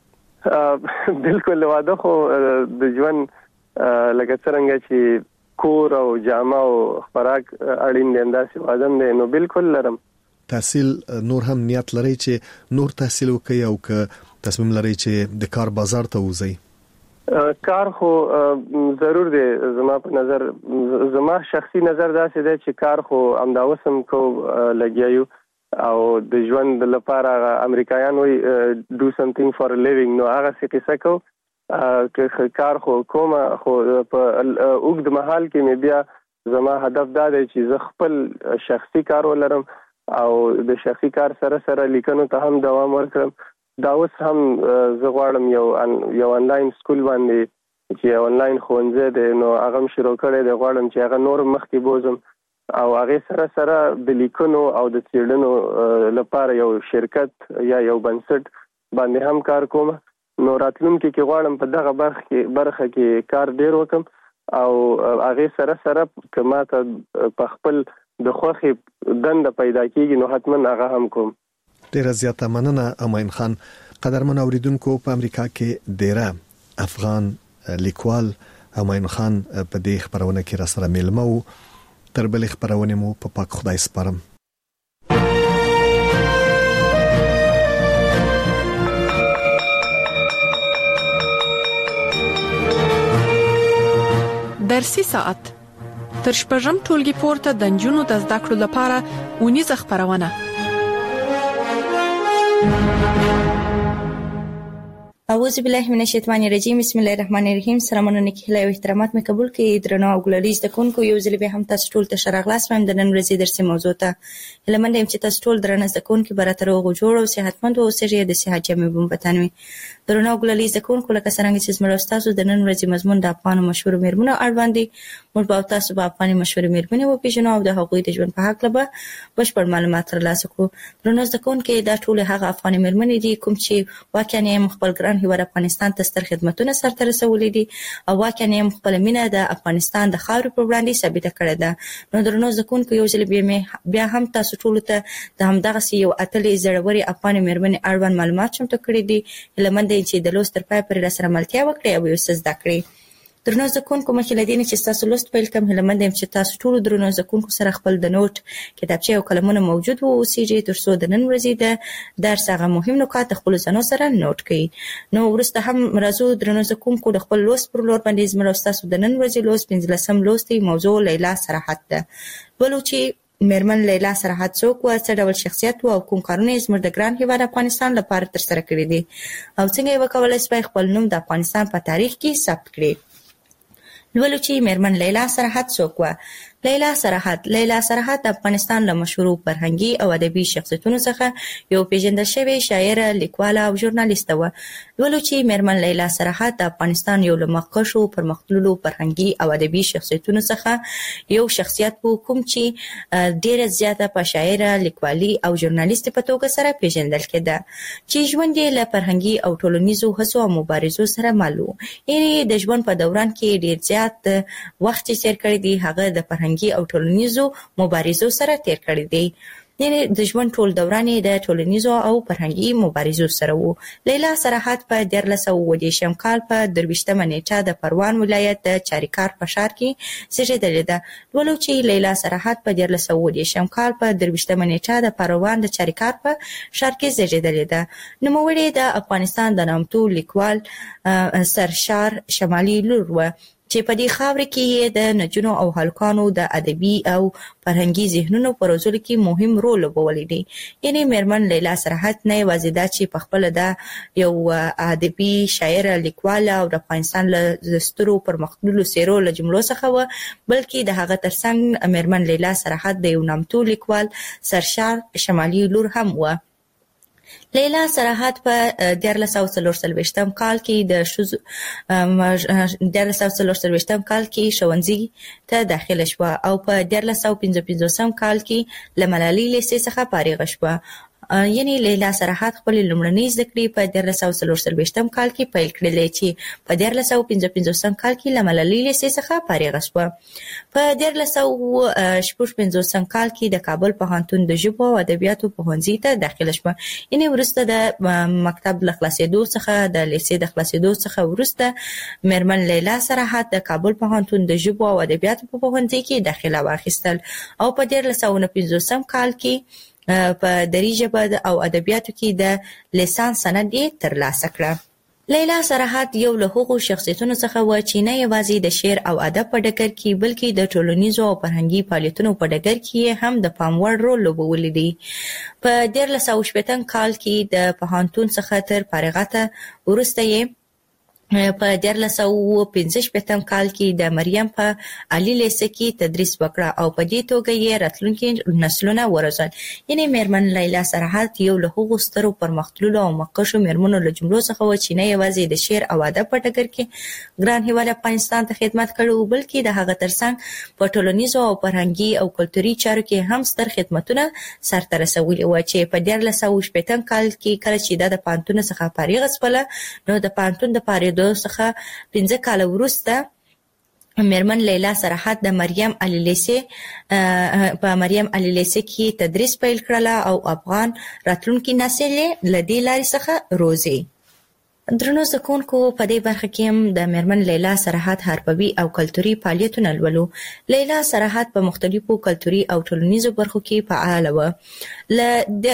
بالکل واده خو د ژوند لکه څنګه چې کور او جامه او خوراک اړین دي انداسې واده دی نو بالکل لرم. تحصیل نور هم نیت لرئ چې نور تحصیل وکړئ او که تصمیم لرئ چې د کار بازار ته وځئ؟ کار خو ضرور دی. زما په نظر زما شخصي نظر داسې دی چې کار خو همدا وسم کو لګیایو او د ژوند لپاره امریکایان وي do something for a living نو هغه څه کیسه کو کار خو کوم خو په اوږد مهال کې مې بیا زما هدف دا دی چې زه خپل شخصي کار ولرم او د شخصي کار سره لیکنو ته هم دوام ورکړم. دا اوس هم زه غواړم یو انلاین سکول باندې چې انلاین ښوونځی دی نو هغه هم شروع کړی دی. غواړم چې هغه نور مخکې بوزم او هغه سره د لیکنو او د څېړنو لپاره یو شرکت یا یو بنسټ باندې هم کار کوم. نو راتلونکي کې غواړم په دغه برخه کې کار ډیر وکم او هغه سره کما ته په خپل د خوخي دند پیدا کیږي نو حتما هغه هم کوم. ډیر زیاته مننه امین خان. قدرمن اوریدونکو په امریکا کې ډیره افغان لیکوال امین خان په دې خبرونه کې را سره ملمو. تر بل خبرونه مو په پاک خدای سپارم. درسي ساعت تر شپږم ټولګي پورته د نجونو د زده کړو لپاره اونیزه خبرونه. اعوذ بالله من الشیطان الرجیم. بسم الله الرحمن الرحیم. سلامونه کې له احترامات مې قبول کړئ. درنو او ګلریز د کونکو یو ځل به هم تاسو ټول ته شرغلاس مې د نن ورځې درسي موضوع ته لمنډه چې تاسو ټول درنه د کونکو براتر او جوړ او صحتمند او سړي د صحت جامې بمبتانوي. درنو او ګلریز د کونکو لکه څنګه چې زموږ تاسو د نن ورځې مضمون د افغان مشهور میرمنو اړوند دي. موږ به تاسو په افغاني مشهور میرمنې او پیژنو او د هغوی د ژوند په حق لبه بشپړ معلومات ترلاسه کړو. درنو د کونکو دا ټول هغه افغاني میرمنې دي کوم چې واقعا خپل ګران هیواد افغانستان ستر خدمتونه سرته رسولې دي او واقعا خپل مینه د افغانستان د خاورې پر وړاندې ثابته کړې ده. نو درنو ځکونکو یو ځل بیا هم تاسو ټول ته د همدغه یو اتلې زړوري افغاني میرمنې اړوند معلومات چمتو کړی دي. لمنډه چې د لوست تر پای پورې سره ملتیا وکړي او یو څه زده کړئ. درنو ځکونکو مخکې له دې چې تاسو لوست پیل کوم لمنډه چې تاسو ټول درنو ځکونکو سره خپل د نوٹ کتابچه او قلمونه موجود وو اوسېږي ترڅو د نن ورځې د درس هغه مهم نکات خپل ځانو سره نوٹ کړئ. نو ورسته هم راځو درنو ځکونکو د خپل لوست پر لور باندې زموږ تاسو د نن ورځې لوست 15 لوستي موضوع لیلا سراحت ده. ولو چې میرمن لیلا سراحت څوک و، څه ډول شخصیت و او کوم کارونه یې زموږ د ګران هیواد افغانستان لپاره ترسره کړي دي او څنګه یې وکولای شي خپل نوم د افغانستان په تاریخ کې ثبت کړي. لولو چې میرمن لیلا سراحت څوک و. لیلا سراحت د افغانستان له مشهورو فرهنګي او ادبي شخصیتونو څخه یو پیژندل شوی شاعره، لیکواله او ژورنالیسته و. لولو چې میرمن لیلا سراحت د افغانستان یو له مخکښو پرمختللو فرهنګي او ادبي شخصیتونو څخه یو شخصیت و کوم چې ډیره زیاته په شاعره، لیکوالي او ژورنالیست په توګه سره پیژندل کېده چې ژوند یې له فرهنګي او ټولنیزو هڅو او مبارزو سره مل و. یعنې د ژوند په دوران کې ډیر زیات وخت چې تیر کړی دی هغه د فرهنګي او ټولنیزو مبارزو سره تیر کړی دی. یعنې د ژوند ټول دوران یې د ټولنیزو او فرهنګي مبارزو سره و. لیلا سراحت په 1930 کال په 23 نیټه د پروان ولایت د چاریکار په ښار کې زیږېدلې ده. ولو چې لیلا سراحت په 1930 کال په 23 نیټه د پروان د چاریکار په ښار کې زیږېدلې ده. نوموړې د افغانستان د نامتو لیکوال سرشار شمالي لور و چې په دې خاورې کې د نجونو او هلکانو د ادبي او فرهنګي ذهنونو په روزلو کې مهم رول لوبولی دی. یعنې میرمن لیلا سراحت نه یوازې دا چې په خپله دا یو ادبي شاعره، لیکواله او د افغانستان له سترو پرمختللو څېرو له جملو څخه و، بلکې د هغه ترڅنګ میرمن لیلا سراحت د یو نامتو لیکوال سرشار شمالي لور هم و. لیلا سراحت په 1940 کال کې د 1940 کال کې ښوونځي ته داخله شوه او په 1955 کال کې له ملالۍ لیسې څخه فارغه شوه. یعنې لیلا سراحت خپل لومړنۍ زده کړې په 1940 کال کې پیل کړلې چې په 1955 کال کې له ملالۍ لیسې څخه فارغه شوه. په 1956 کال کې د کابل پوهنتون د ژبو او ادبیاتو پوهنځي ته داخله شوه. یعنې وروسته د مکتب له خلاصېدو څخه د لیسې د خلاصېدو څخه وروسته میرمن لیلا سراحت د کابل پوهنتون د ژبو او ادبیاتو په پوهنځي کې داخله واخیستل او په 1959 کال کې په دري ژبه او ادبیاتو کې د لیسانس سند یې ترلاسه کړه. لیلا سراحت یو له هغو شخصیتونو څخه و چې نه یوازې د شعر او ادب په ډګر کې بلکې د ټولنیزو او فرهنګي فعالیتونو په ډګر کې هم د پام وړ رول لوبولی دی. په 1960 کال کې د پوهنتون څخه تر فارغته وروسته یې په 1915 کال کې د مریم په علي لیسه کې تدریس وکړ او په دې توګه یې راتلونکي نسلونه وروزل. یعنی میرمن لیلا سرحد یو له هغو سترو پرمختللو او مخکښو میرمنو له جملو څخه و چې نه یوازې د شعر او ادب په ډګر کې ګران هیواد افغانستان ته خدمت کړی بلکې د هغه ترڅنګ په ټولنیزو او فرهنګي او کلتوري چارو کې هم ستر خدمتونه سرته رسولي و چې په 1915 کال کې کله چې د پانتون څخه فارغ شوه نو د پانتون د پاره څخه 15 کال وروسته میرمن لیلا سرحد د مریم علي لیسه په مریم علي لیسه کې تدریس پیل کړل او افغان راتلونکي نسل له دې لارې څخه روزي. درنو زکونکو په دې برخه کې هم د میرمن لیلا سرحد حربوي او کلتوري فعالیتونه لولو. لیلا سرحد په مختلفو کلتوري او ټولنیزو برخو کې فعال و. ل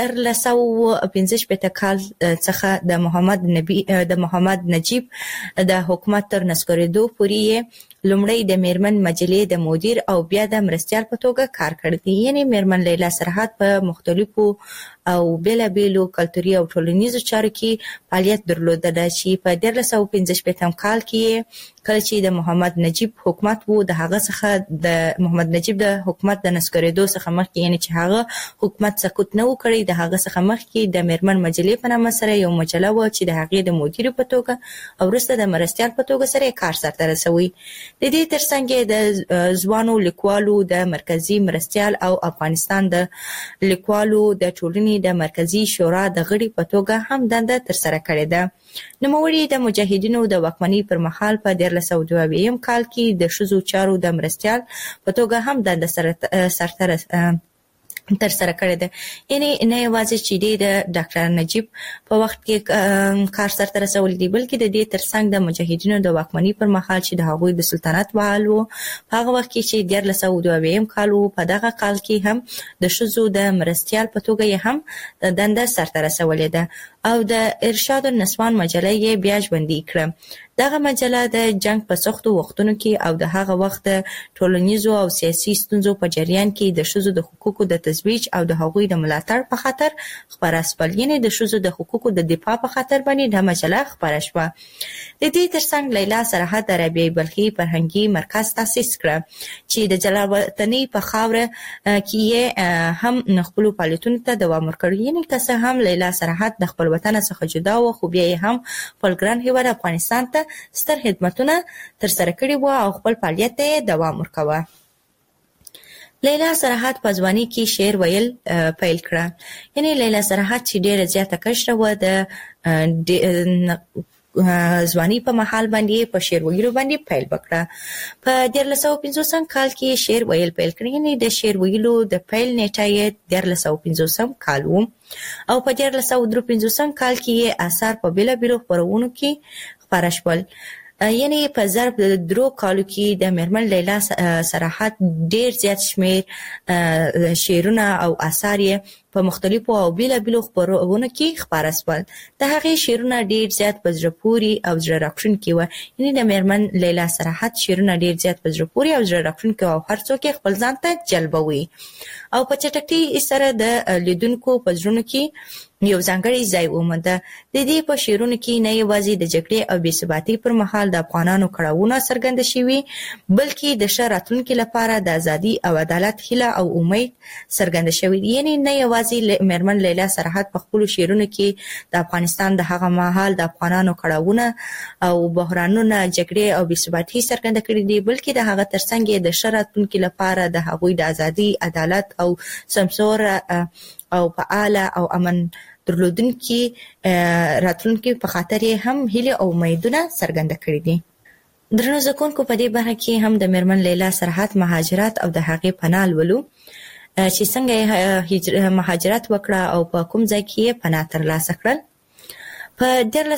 1915 کال څخه د محمد نجیب د حکومت تر نسکورېدو پورې لومړی د میرمن مجلې د مدیر او بیا د مرستیال په توګه کار کړی. یعنی میرمن لیلا سرحد په مختلفو او بیلابیلو کلتوري او ټولنیزو چارو کې فعالیت درلوده چې په 1915 کال کې کله چې د محمد نجیب حکومت وو د هغه څخه د محمد نجیب د حکومت د نسکورېدو څخه مخکې یعنی چې هغه حکومت سقوط نه وکړي د هغه څخه مخکې د میرمن مجلې په نامه سره یو مجله و چې د هغې د مدیر په توګه او وروسته د مرستیال په توګه سره کار سرته رسوي. د دې ترڅنګ د ځوانو لیکوالو د مرکزی مرستیال او افغانستان د لیکوالو د ټولنې د مرکزی شورا د غړي په توګه هم دنده ترسره کړې ده. نوموړي د مجاهدینو د واکمنۍ پر مهال په 1922 کال کې د ښځو چارو د مرستیال په توګه هم دنده سرته ترسره کړې ده. یعنی نه یوازې چې د ډاکټر نجیب په وخت کې کار سرته رسولی دی بلکې د دې ترڅنګ د مجاهدینو د واکمنۍ پر مهال چې د هغوی د سلطنت بحال وو په هغه وخت کې چې 1922 کال وو په دغه کال کې هم د ښځو د مرستیال په توګه یې هم دنده سرته رسولې ده او د ارشاد النسوان مجله یې بیا ژوندۍ کړه. دغه مجله د جنگ په سختو وختونو کې او د هغه وخت ټولنیزو او سیاسي ستونزو په جریان کې د ښځو د حقوقو د ترویج او د هغوی د ملاتړ په خاطر خپاره شول. یعنی د ښځو د حقوقو د دفاع په خاطر باندې د مجله خپاره شوه. د دې ترڅنګ لیلا سرحد د رابعه بلخي فرهنګي مرکز تاسیس کړ چې د جلا وطنۍ په خاوره کې هم خپل فعالیتونو ته دوام ورکړ. یعنی که څه هم لیلا سرحد د خپل وطن څخه جدا و خو بیا یې هم خپل ګران هیواد افغانستان ته ستر خدمتونه ترسره کړي وو او خپل فعالیت ته دوام ورکاوه. لیلا سرحد په ځوانۍ کې شعر ویل پیل کړه. یعنی لیلا سرحد چې ډیره زیاته کشره و د ځوانۍ په مهال باندې په شعر ویلو باندې پیل وکړه. په 1950 کال کې شعر ویل پیل کړ. یعنی د شعر ویلو د پیل نیټه یې 1950 کال و او په 1953 کال کې یې آثار په بیلابیلو خپرونو کې خپاره شول. یعنی په ضرب د 3 کالو کې د میرمن لیلا سرحد ډیر زیات شمیر شعرونه او آثار یې په مختلفو او بیلابیلو خپرونو کې خپاره شول. د هغې شعرونه ډیر زیات په زړه پورې او زړه راښکونکي وو. یعنی د میرمن لیلا سرحد شعرونه ډیر زیات په زړه پورې او زړه راښکونکي او هر څوک یې خپل ځان ته جلبوي او په چټکۍ سره د لیدونکو په زړونو کې یو ځانګړی ځای ومونده. د دې په شعرونو کې نه یوازې د جګړې او بې ثباتۍ پر مهال د افغانانو کړاوونه څرګنده شوي بلکې د ښه راتلونکي لپاره د ازادي او عدالت هیله او امید څرګنده شوي. یعنی نه یوازې میرمن لیلا سرحد په خپلو شعرونو کې د افغانستان د هغه مهال د افغانانو کړاوونه او بحرانونه جګړې او بې ثباتۍ څرګنده کړي دي بلکې د هغه ترڅنګ یې د ښه راتلونکي لپاره د هغوی د ازادي عدالت او سمسوره او فعاله او امن درلودونکي راتلونکي په خاطر یې هم هیله او امیدونه څرګنده کړي دي. درنو زکونکو په دې برخه کې هم د میرمن لیلا سرحد مهاجرت او د هغې پناه لولو چې څنګه مهاجرت وکړه او په کوم ځای کې یې پناه ترلاسه کړل. په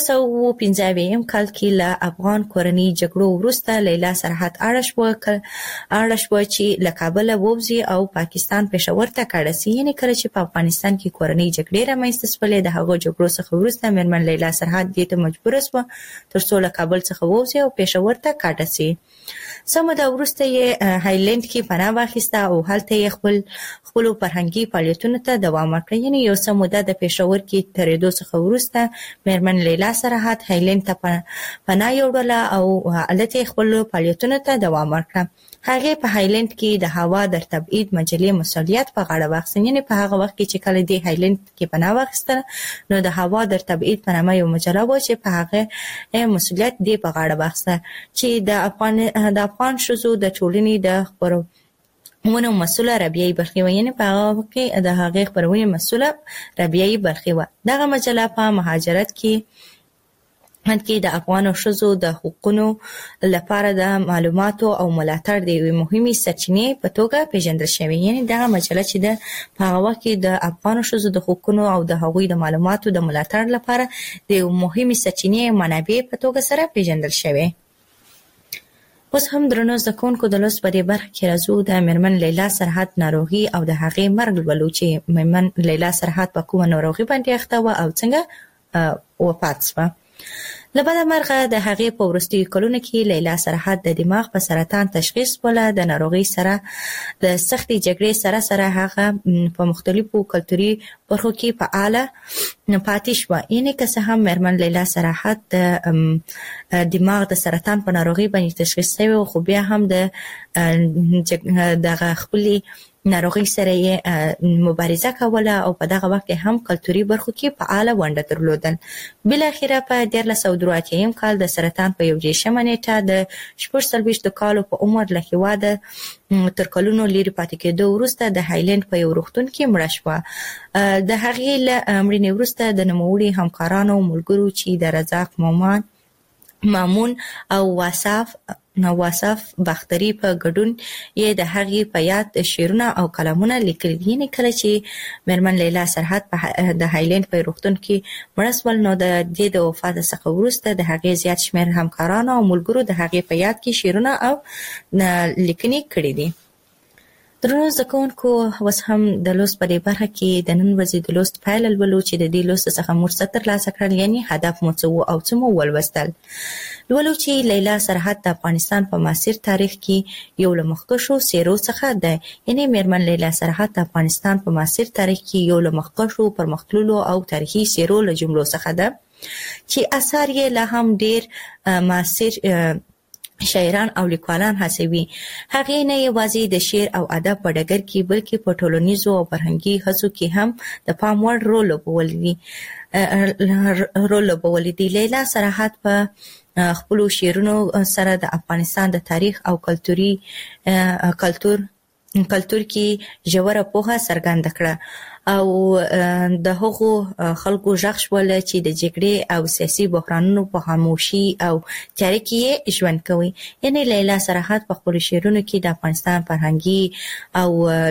1915 کال کې له افغان کورنۍ جګړو وروسته لیلا سرحد اړه شوه چې له کابله ووځي او پاکستان پېښور ته کډه سي. یعنې کله چې په افغانستان کې کورنۍ جګړې رامنځته شولې د هغو جګړو څخه وروسته میرمن لیلا سرحد دې ته مجبوره شوه تر څو له کابل څخه ووځي او پېښور ته کډه سي. څه موده وروسته یې هایلند کې پناه واخیسته او هلته یې خپلو فرهنګي فعالیتونو ته دوام ورکړ. یعنې یو څه موده د پېښور کې تېرېدو څخه وروسته مېرمن لیلا سرحد هایلند ته پناه یوړله او الته خپل فعالیتونو ته دوام ورکړ. هغه په هایلند کې د هوا د تبعید مجلې مسؤلیت په غاړه واخیست. یعنی په هغه وخت کې چې کله د هایلند کې پناه واخیستل نو د هوا د تبعید په نامه یو مجله و چې په هغه مسؤلیت دی په غاړه واخیست چې د افغان شوزو د ټولنې د خبرونه مسوله ربیعي برخه و. یعنی په هغه وخت کې د هغه خبرونه مسوله ربیعي برخه و. دغه مجله په مهاجرت کې د افغان ښځو د حقوقو لپاره د معلوماتو او ملاتړ د یوې مهمې سرچینې په توګه پیژندل شوې. یعنی دغه مجله چې د هغه وخت کې د افغان ښځو د حقوقو او د هغوی د معلوماتو د ملاتړ لپاره د یوې مهمې سرچینې منابع په توګه سره پیژندل شوې. اوس هم درنو زده کوونکو د لوست په دې برخه کې راځو د مېرمن لیلا سرحد ناروغي او د هغې مرګ ولولو چې مېرمن لیلا سرحد په کومه ناروغي باندې اخته وه او څنګه وفات شوه. له بده مرغه د هغې په وروستیو کلونو کې لیلا سرحد د دماغ په سرطان تشخیص وله. د ناروغۍ سره د سختې جګړې سره هغه په مختلفو کلتوري برخو کې فعاله پاتې شوه. یعنې که څه هم مېرمن لیلا سرحد د دماغ د سرطان په ناروغۍ باندې تشخیص شوی خو بیا هم د دغه خپلې ناروغي سره یې مبارزه کوله او په دغه وخت هم کلتوري برخو کې فعاله ونډه درلودل. بالاخره په 1983 کال د سرطان په 1 نیټه د 46 کالو په عمر له هېواده تر کلونو لرې پاتې کېدو وروسته د هایلند په یو روغتون کې مړه شوه. د هغې له مړینې وروسته د نوموړي همکارانو ملګرو چې د رزاق مامون او واصف باختري په ګډون یې د هغې په یاد شعرونه او کلامونه لیکلي دي. یعنې کله چې مېرمن لیلا سرحد د هایلند په روغتون کې مړه شول نو د دې د وفات څخه وروسته د هغې زیات شمېر همکارانو او ملګرو د هغې په یاد کې شعرونه او لیکنې کړي دي. درنو زده کوونکو اوس هم د لوست په دې برخه کې د نن ورځې د لوست پایله لولو چې د دې لوست څخه موږ څه ترلاسه کړل. یعنې هدف مو څه و او څه مو ولوستل. لولو چې لیلا سرحد د افغانستان په معاصر تاریخ کې یو له مخکښو څېرو څخه ده. یعنې مېرمن لیلا سرحد د افغانستان په معاصر تاریخ کې یو له مخکښو پرمختللو او تاریخي څېرو له جملو څخه ده چې اثار یې لا هم ډېر معاصر شاعران او لیکوالان هڅوي. هغې نه یوازې د شعر او ادب په ډګر کې بلکې په ټولنیزو او فرهنګي هڅو کې هم د پام وړ رول لوبولی دی. لیلا سرحد په خپلو شعرونو سره د افغانستان د تاریخ او کلتور کې ژوره پوهه څرګنده کړه او د هغو خلکو غږ شول چې د جګړې او سیاسي بحرانونو په خاموشي او تیاره کې ژوند کوي. یعنې لیلا سرحد په خپلو شعرونو کې د افغانستان فرهنګي او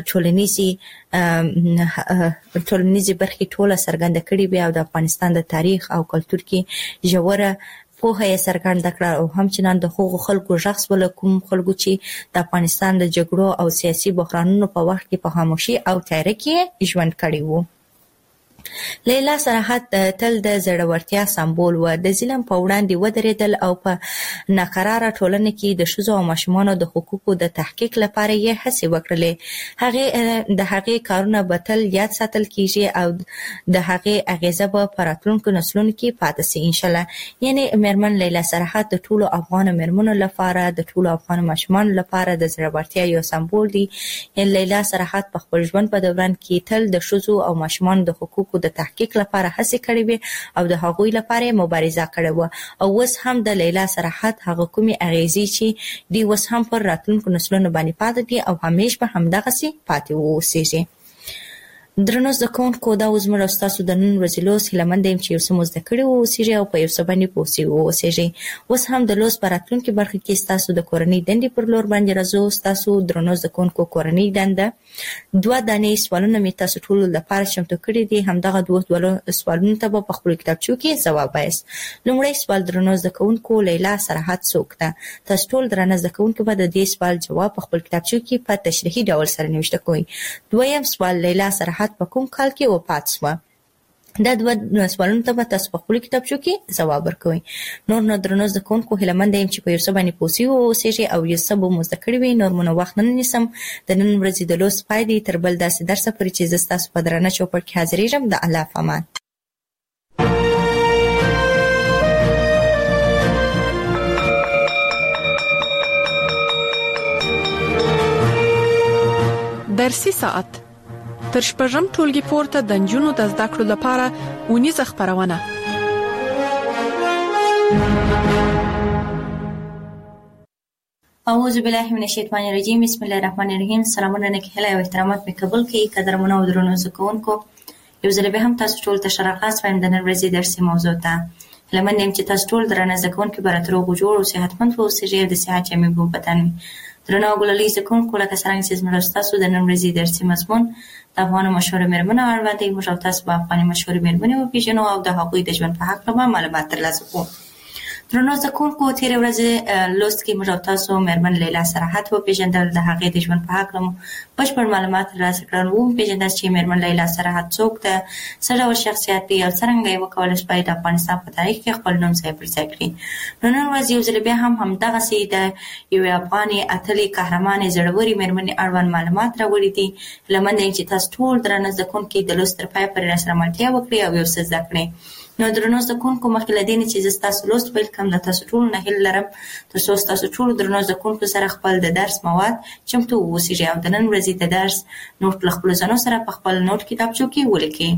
ټولنیزې برخې ټوله څرګنده کړې وې او د افغانستان د تاریخ او کلتور کې ژوره پوهه یې څرګنده کړه او همچنان د هغو خلکو غږ شول کوم خلکو چې د افغانستان د جګړو او سیاسي بحرانونو په وخت کې په خاموشي او تیاره کې ژوند کړی وو. لیلا سرحد تل د زړورتیا سمبول و. د ظلم په وړاندې ودرېدل او په ناقراره ټولنه کې د ښځو او ماشومانو د حقوقو د تحقیق لپاره یې هڅې وکړلې. د هغې کارونه به تل یاد ساتل کیږي او د هغې اغیزه به په راتلونکو نسلونو کې پاتې سي انشاءالله. یعنې مېرمن لیلا سرحد د ټولو افغان مېرمنو لپاره د ټولو افغان ماشومانو لپاره د زړورتیا یو سمبول دی. لیلا سرحد په خپل ژوند په دوران کې تل د ښځو او ماشومانو د حقوقو د تحقیق لپاره هڅې کړې وې او د هغوی لپاره مبارزه کړې وه او اوس هم د لیلا سرحد هغه کومې اغیزې چې دی اوس هم پر راتلونکو نسلونو باندې پاتې دي او همیشه به همدغسې پاتې اوسېږي. درنو زده کوونکو دا اوس زموږ او ستاسو د نن ورځې لوست هیله منده یم چې یو څه مو زده کړي واوسېږي او په یو څه باندې پوه سوي واوسېږئ. اوس هم د لوست په راتلونکې برخه کې ستاسو د کورنۍ دندې پر لور باندې راځو. ستاسو درنو زده کوونکو کورنۍ دنده 2 دانې سوالونه مې تاسو ټولو لپاره چمتو کړي دي. همدغه 2 سوالونو ته به په خپلو کتابچو کې ځواب وایاست. لومړی سوال درنو زده کوونکو لیلا سرحد څوک ده؟ تاسو ټول درنه زده کوونکو به د دې سوال جواب په خپل کتابچو کې په تشریحي ډول سره نوشته کوئ. دویم سوال لیلا سرحد په کوم کال کې وفات شوه؟ دا 2 سوالونو ته به تاسو په خپلو کتابچو کې ځواب ورکوئ. نور نو درنو زده کوونکو هیله منده یم چې په یو څه باندې پوه سوي واوسېږئ او یو څه به مو زده کړي وي. نور مو وخت نه نیسم. د نن ورځې د لوست پای دی. تر بل داسې درسه پورې چې زه ستاسو په درانه چوپړ کې حاضرېږم. د الله په امان. فارسی ساعت تر شپږم ټولګي پورته د نجونو د زده کړو لپاره ونیزه خپرونه. اعوذ بالله من الشیطان الرجیم. بسم الله الرحمن الرحیم. سلامونه نکهله او احترامات می قبول کړئ. قدرمنو او درنو زکونکو، یو ځل به هم تاسو ټول ته شرافت وایم د نن ورځې درسي موضوع ته. لمن چې تاسو ټول درنه زکونکو براتر او جوړ او صحتمند او سجې د صحت چمې بو پتن. درنو غللې زکونکو لکه څنګه چې زموږ تاسو د نن ورځې درسي مضمون د افغان مشهور مېرمنو اړوند دی. موږ تاسو په افغان مشهور مېرمنو او پیژنو او د هغوی د ژوند په اړه معلومات ترلاسه کوو. درنو زکونکو، تیر ورځ لوست کې موږ تاسو مېرمن لیلا سراحت و پیژندل، د هغې د ژوند په اړه بشپړ معلومات ترلاسه کړل. و پیژندل چې مېرمن لیلا سراحت څوک ده، څه ډول شخصیت دی او څنګه یې وکولای شي د افغانستان په تاریخ کې خپل نوم ځای پر ځای کړي. نن ورځ یو ځل بیا هم دغسې د یوې افغانې اتلې قهرمانې زړورې مېرمنې اړوند معلومات راوړي دي. هیله مند یم چې تاسو ټول درنه زکونکي د لوست تر پایه پورې راسره ملتیا وکړئ او یو څه زده کړئ. نو درنو زکونکو، مخکې له دې نه چې زه ستاسو لوست پیل کړم، د تاسو ټولو نه هیله لرم تر څو ستاسو ټولو درنو زکونکو سره خپل د درس مواد چمتو واوسیږي او د نن ورځې د درس نوټ له خپلو ځانو سره په خپل نوټ کتابچو کې ولیکئ.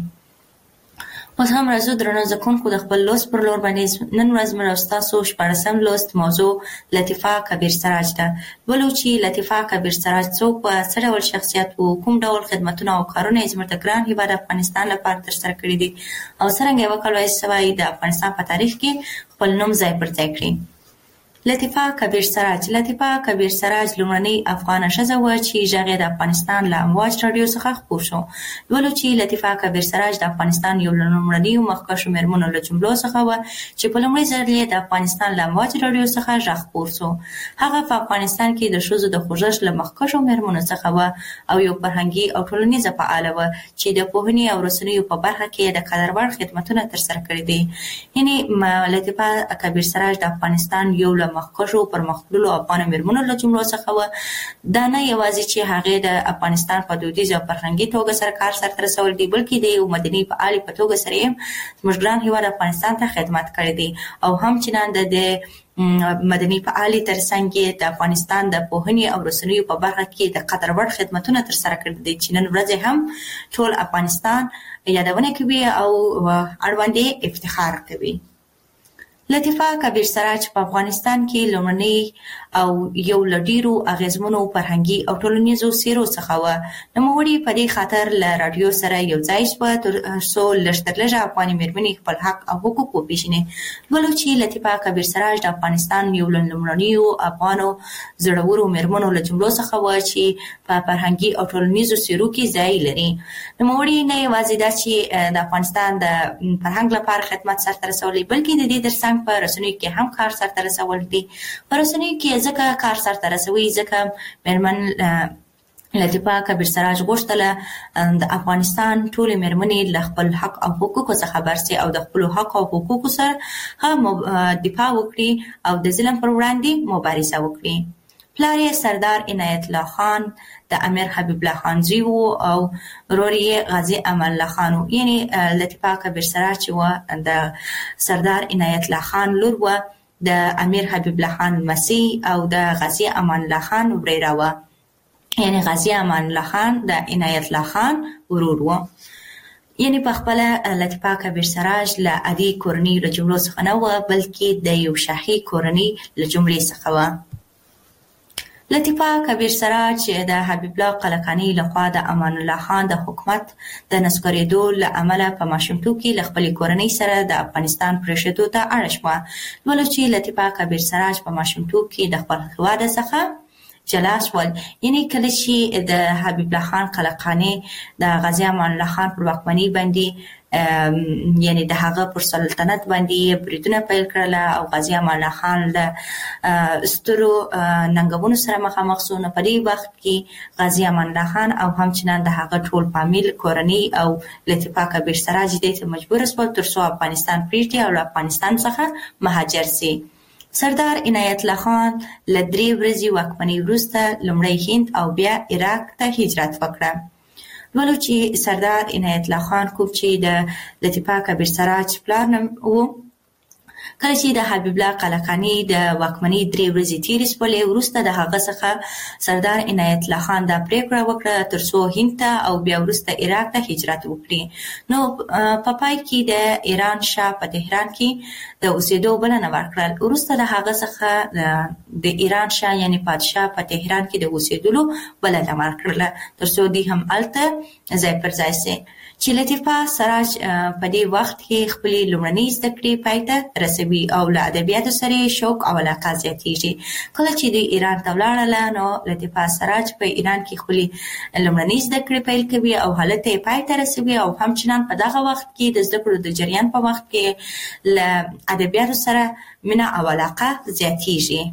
اوس هم راځو درنو زکونکو د خپل لوست پر لور باندې. نن ورځ موږ ستاسو شپاړسم لوست موضوع لطیفه کبیر سراج ده. ولو چې لطیفه کبیر سراج څوک و، څه ډول شخصیت و، کوم ډول خدمتونه او کارونه یې زموږ د ګران هېواد افغانستان لپاره ترسره کړي دي او څرنګه یې وکولای شوی د افغانستان په تاریخ کې خپل نوم ځای پر ځای کړي. لطیفه کبیر سراج. لطیفه کبیر سراج لومړنۍ افغانه ښځه وه چې غږ یې د افغانستان له امواج راډیو څخه خپور شو. ولو چې لطیفه کبیر سراج د افغانستان یو له لومړنیو مخکښو مېرمنو له جملو څخه وه چې په لومړي ځل یې د افغانستان له امواج راډیو څخه غږ خپور شو. هغه په افغانستان کې د ښځو د خوځښت له مخکښو مېرمنو څخه وه او یو فرهنګي او ټولنیزه فعاله وه چې د پوهنې او رسنیو په برخه کې د قدر وړ خدمتونه ترسره کړي دي. یعنې لطیفه کبیر سراج د افغانستان یو له مخکښو پرمختللو افغان مېرمنو له جملو څخه وه. دا نه یوازې چې هغې د افغانستان په دودیز او فرهنګي توګه سره کار سرته رسولی دی، بلکې د یو مدني فعالې په توګه سره یې زموږ ګران هېواد افغانستان ته خدمت کړی دی او همچنان د مدني فعالې تر څنګ یې د افغانستان د پوهنې او رسنیو په برخه کې د قدر وړ خدمتونه ترسره کړي دي چې نن ورځ هم ټول افغانستان یادونه کوي او اړوند یې افتخار کوي. لطیفه کبیر سراج په افغانستان کې لومړنۍ او یو له ډېرو اغېزمنو فرهنګي او ټولنیزو څېرو څخه وه. نوموړې په دې خاطر له راډیو سره یو ځای شوه تر څو لږ تر لږه افغاني مېرمنې خپل حق او حقوق وپېژني. ولو چې لطیفه کبیر سراج د افغانستان یو له لومړنیو افغانو زړورو مېرمنو له جملو څخه وه چې په فرهنګي او ټولنیزو څېرو کې ځای لري. نوموړې نه یوازې دا چې د افغانستان د فرهنګ لپاره خدمت سرته رسولی، بلکې د دې تر څنګ په رسنیو کې هم کار سرته رسول دي. په رسنیو کې ځکه کار سرته رسوي ځکه مېرمن لطیفه کبیر سراج غوښتله د افغانستان ټولې مېرمنې له خپل حق او حقوقو څخه خبر سي او د خپلو حق او حقوقو سره هم دفاع وکړي او د ظلم پر وړاندې مبارزه وکړي. پلار یې سردار عنایت الله خان د امیر حبیب الله خان زوی و او ورور یې غازي امان الله خان و. یعنې لطیفه کبیر سراج چې وه د سردار عنایت الله خان لور وه، د امیر حبیب الله خان لمسۍ او د غازي امان الله خان وريره وه. یعنې غازي امان الله خان د عنایت الله خان ورور و. یعنې په خپله لطیفه کبیر سراج له عادي کورنۍ له جملو څخه نه وه، بلکې د یو شاهي کورنۍ له جملې څخه وه. لطیفه کبیر سراج د حبیب الله قلقانی لخوا د امان الله خان د حکومت د نسکورېدو له امله په ماشومتوب کې له خپلې کورنۍ سره د افغانستان پرېښودو ته اړ شوه. ولو چې لطیفه کبیر سراج په ماشومتوب کې د خپل هېواد څخه جلا شول. یعنې کله چې د حبیب الله خان قلقانی د غازي امان الله خان پر واکمنۍ باندې یعنی د هغه پر سلطنت باندې بریدونه پیل کړل او غازي امان الله خان له سترو ننګونو سره مخامخ شو. نو په دې وخت کې غازي امان الله خان او همچنان د هغه ټول فامیل کورنۍ او لطیفه کبیر سراج دې ته مجبور شول تر څو افغانستان پرېږدي او له افغانستان څخه مهاجر شي. سردار عنایت الله خان له 3 ورځې واکمنۍ وروسته لومړی هند او بیا عراق ته هجرت وکړه. ولو چې سردار عنایت الله خان کوم چې د لطیفه کبیر سراج پلار نوم و، کله چې د حبیب الله قلقانی د واکمنۍ 3 ورځې تیرې شولې وروسته د هغه څخه سردار عنایت الله خان د پریکړه وکړه ترڅو هند ته او بیا وروسته عراق ته هجرت وکړي. نو په پای کې د ایران شاه په تهران کې د اوسېدو بلنه ورکړل. وروسته د هغه څخه د ایران شاه یعنی پادشاه په تهران کې د اوسېدلو بلنه ورکړله ترڅو دی هم الته ځای پر ځای شي. چې لطیفه سراج په دې وخت کې خپل لومړنۍ زده کړې پای ته رسوي او له ادبیاتو سره شوق او علاقه زیاتېږي. کله چې د ایران ته ولاړله نو لطیفه سراج په ایران کې خپل لومړنۍ زده کړې پیل کوي او هلته یې پای ته رسوي او همچنان په دغه وخت کې د زده کړو د جریان په وخت کې له ادبیاتو سره مینه او علاقه زیاتېږي.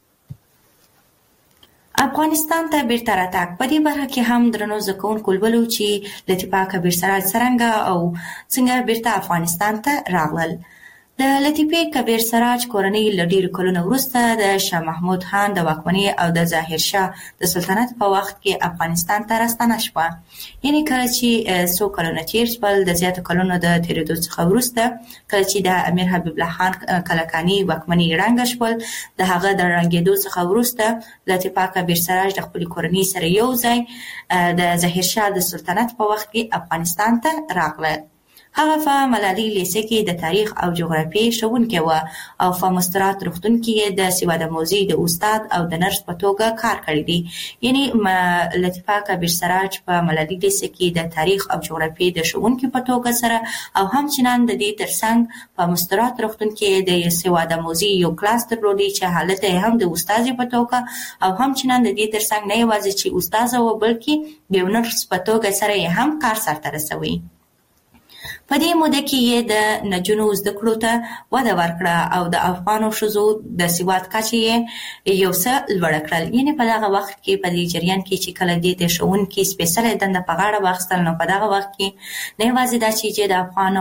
افغانستان ته بیرته راتګ په دې برخه کې هم درنو زده کوونکو ولولو چې لطیفه کبیر سراج څرنګه او څنګه بیرته افغانستان ته راغلل. د لطیفه کبیر سراج کورنۍ له ډیرو کلونو وروسته د شاه محمود خان د واکمنۍ او د ظاهر شاه د سلطنت په وخت کې افغانستان ته راستنه شوه. یعنی کله چې څو کلونه تیر شول د زیاتو کلونو د تیریدو څخه وروسته کله چې د امیر حبیب الله خان کلکاني واکمنۍ ړنګه شول د هغه د ړنګېدو څخه وروسته لطیفه کبیر سراج د خپل کورنۍ سره یو ځای د ظاهر شاه د سلطنت په وخت کې افغانستان ته راغله. هغه په ملالي لیسه کې د تاریخ او جغرافیې ښوونکی و او په مسترات روغتون کې د سواد موزي د استاد او د نرس په توګه کار کړی دی. یعنی لطیفه کبیر سراج په ملالي لیسه کې د تاریخ او جغرافیې د ښوونکي په توګه سره او همچنان د دې ترڅنګ په مسترات روغتون کې د سواد موزي یو کلاس درلودي چې حالت هم د استاد په توګه او همچنان د دې ترڅنګ نه یوازې چې استاد و بلکې د نرس په توګه سره هم کار سرته رسوي. په دې موده کې یې د نجونو زده کړو ته وده ورکړه او د افغانو ښځو د سواد کچه یې یو څه لوړه کړل. یعنې په دغه وخت کې په دې جریان کې چې کله دې د ښوونکي سپېڅلې دنده په غاړه واخیستل نو په دغه وخت کې نه یوازې دا چې د افغانو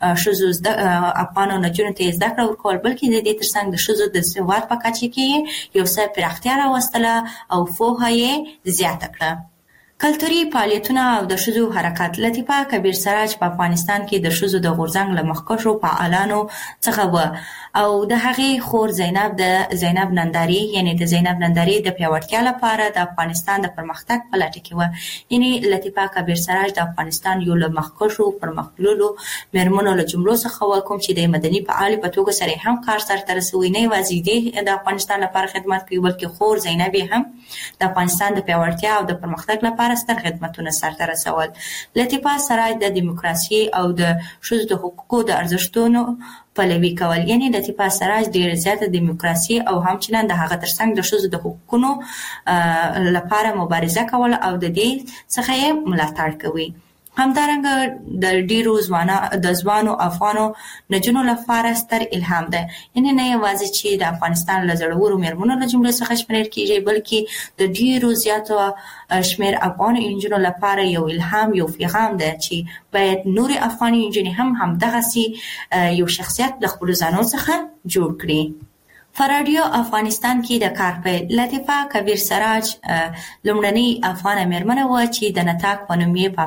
ښځو افغانو نجونو ته زده کړه ورکول بلکې د دې ترڅنګ د ښځو د سواد په کچه کې یو څه پراختیا راوستله او پوهه یې زیاته کړه. کلتوري فعالیتونه او د ښځو حرکت لطیفه کبیر سراج په افغانستان کې د ښځو د غورځنګ له مخکښو فعالانو څخه و او د هغې خور زینب ننداري یعنی د زینب ننداري د پیاوړتیا لپاره د افغانستان د پرمختګ په لټه کې و. یعنی لطیفه کبیر سراج د افغانستان یو له مخکښو پرمختللو میرمنو له جملو څخه و کوم چې د مدني فعالې په توګه سره هم کار سرته رسوي. نه یوازې د افغانستان لپاره خدمت کوي بلکې خور زینب هم د افغانستان د پیاوړتیا او د پرمختګ لپاره ستر خدمتونه سرته رسول. لطیفه سراج د دیموکراسي او د ښځو د حقوقو د ارزښتونو پلوي کول. یعنی لطیفه سراج ډیر زیاته دیموکراسي او همچنان د هغه ترڅنګ د ښځو د حقوقونو لپاره مبارزه کول او د دې څخه یې ملاتړ کوي. همدارنګه د ډیرو ځوانو افغانو نجونو لپاره ستر الهام ده. یعنی نه یوازې چې د افغانستان له زړورو میرمنو له جملې څخه شمېرل کېږي بلکې د ډیرو زیاتو شمېر افغانو نجونو لپاره یو الهام یو پیغام ده چې باید نورې افغاني نجونې هم همدغسې یو شخصیت د خپلو ځانو څخه جوړ کړي. په راډیو افغانستان کې د کار پیل لطیفه کبیر سراج لومړنۍ افغانه میرمنه وه چې د نتاک په نوم یې په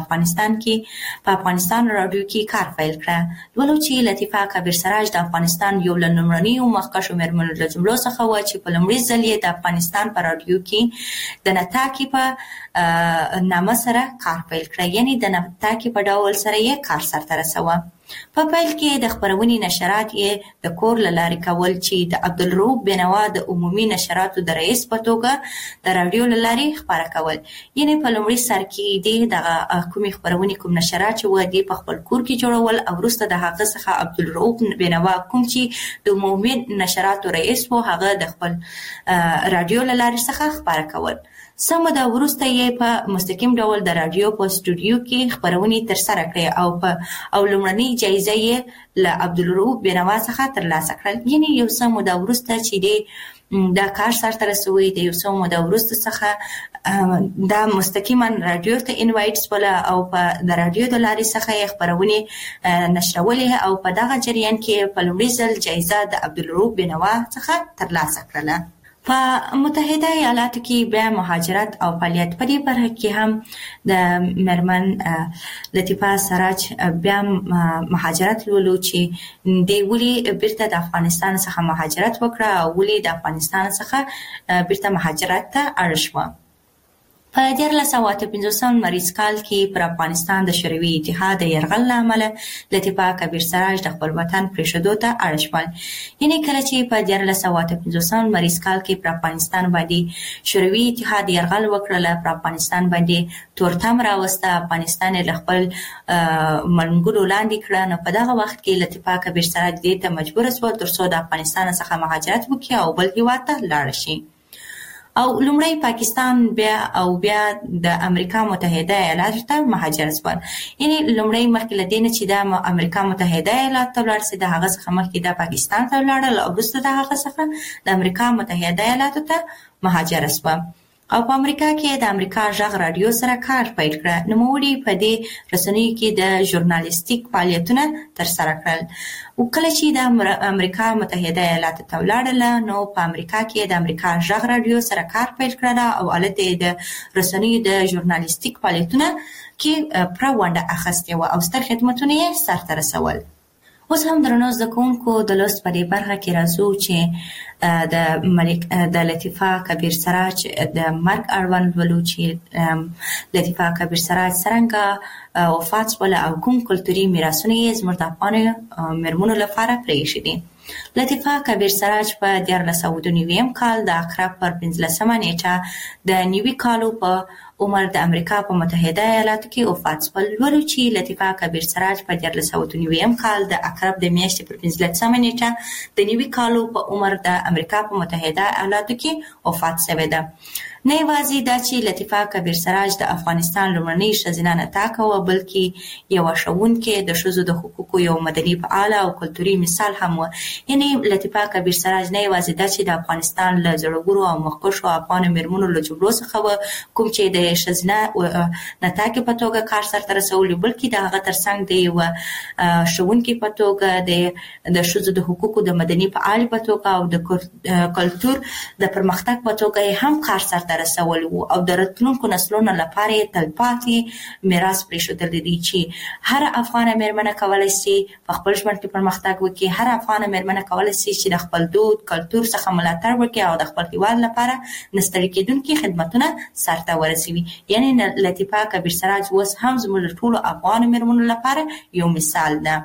افغانستان راډیو کې کار پیل کړه. ولو چې لطیفه کبیر سراج د افغانستان یو له لومړنیو مخکښو میرمنو له جملو څخه وه چې په لومړي ځل یې د افغانستان په راډیو کې د نتاکي په نامه سره کار پیل کړه. یعنی د نتاکي په ډول سره یې کار سرته رسوه. په پیل کې د خپرونې نشرات یې د کور له لارې کول چې د عبدالرؤف بینوا د عمومي نشراتو د رئیس په توګه د راډیو له لارې خپاره کول. یعنې په لومړي سر کې دې دغه کومې خپرونې کوم نشرات چې وه دې په خپل کور کې جوړول او وروسته د هغه څخه عبدالرؤف بینوا کوم چې د عمومي نشراتو رئیس و هغه د خپل راډیو له لارې څخه خپاره کول. څه موده وروسته یې په مستقیم ډول د راډیو په سټوډیو کې خپرونې ترسره کړې او لومړنۍ جایزه یې له عبدالرؤف بینوا څخه ترلاسه کړل. یعنې یو څه موده وروسته چې دا کار سرته رسوي د یو څه موده وروسته څخه دا مستقیما راډیو ته انوایټ شوله او د راډیو د لارې څخه یې خپرونې نشرولې او په دغه جریان کې په لومړي ځل جایزه د عبدالرؤف بینوا څخه ترلاسه کړله. په متحده ایالاتو کې بیا مهاجرت او فعالیت په دې برخه کې هم د مرمن لطیفه سراج بیا مهاجرت لولو چې د ولي بیرته د افغانستان څخه مهاجرت وکړه او ولي د افغانستان څخه بیرته مهاجرت ته اړ شوه. په 1958 مریض کال کې پر افغانستان د شوروي اتحاد د یرغل له امله لطیفه کبیر سراج د خپل وطن پرېښودو ته اړ شول. یعنې کله چې په 1958 مریض کال کې پر افغانستان باندې شوروي اتحاد یرغل وکړل، پر افغانستان باندې تورتم راوسته، افغانستان له خپل منګولو لاندې کړه، نو په دغه وخت کې لطیفه کبیر سراج دې ته مجبور شول ترڅو د افغانستان څخه مهاجرت وکړي او بل هېواد ته لاړ شي. او لومړی پاکستان بیا د امریکا متحده ایالاتو ته مهاجر شول. یعنی لومړی مخکې له دې نه چې د امریکا متحده ایالاتو ته ولاړ سي، د هغه څخه مخکې د پاکستان ته ولاړل او وروسته د هغه څخه د امریکا متحده ایالاتو ته مهاجر شول. او په امریکا کې د امریکا غږ رادیو سره کار پیل کړ. نوموړي په دې رسنیو کې د ژورنالیستیک فعالیتونه ترسره کړل. او کله چې د امریکا متحده ایالاتو ته ولاړل، نو په امریکا کې د امریکا غږ رادیو سره کار پیل کړل او البته د رسنیو د ژورنالیستیک فعالیتونه کې پوره ونډه اخیستې وه او ستر خدمتونه یې سرته رسول. اوس هم درنو زده کوونکو د لوست په دې برخه کې راځو چې د لطیفه کبیر سراج د مرګ اړوند ولو چې لطیفه کبیر سراج څرنګه وفات شول او کوم کلتوري میراثونه یې زموږ د افغان میرمنو لپاره پرېښي دي. لطیفه کبیر سراج په 1992 کال د اکراب پر 15 نیټه د نیوي کالو په عمر د امریکا په متحده ایالاتو کې وفات شول. ولو چې لطیفه کبیر سراج په 1992 کال د اکراب د میاشتې پر 15 نیټه د نیوي کالو په عمر د امریکا په متحده ایالاتو کې وفات شوی ده. نه یوازې دا چې لطیفه کبیر سراج د افغانستان لومړنۍ ښځینه نطاقه وه، بلکې یوه ښوونکې، د ښځو د حقوقو یو مدني فعاله او کلتوري مثال هم وه. یعنې لطیفه کبیر سراج نه یوازې دا چې د افغانستان له زړورو او مخکښو افغانو میرمنو له جملو څخه وه، کوم چې د ښځینه نطاقې په توګه کار سرته رسولی، بلکې د هغه ترڅنګ د یوه ښوونکې په توګه، د ښځو د حقوقو د مدني فعالې په توګه او د کلتور د پرمختګ په توګه یې هم کار سرته رسول وو او د راتلونکو نسلونو لپاره یې تلپاتې میراث پرېښودلی دی چې هر افغانه میرمنه کولی شي په خپل ژوند کې پرمختګ وکړي. هر افغانه میرمنه کولی شي چې د خپل دود کلتور څخه ملاتړ وکړي او د خپل هېواد لپاره نه ستړي کېدونکي خدمتونه سرته ورسوي. یعنې لطیفه کبیر سراج اوس هم زموږ د ټولو افغانو میرمنو لپاره یو مثال ده.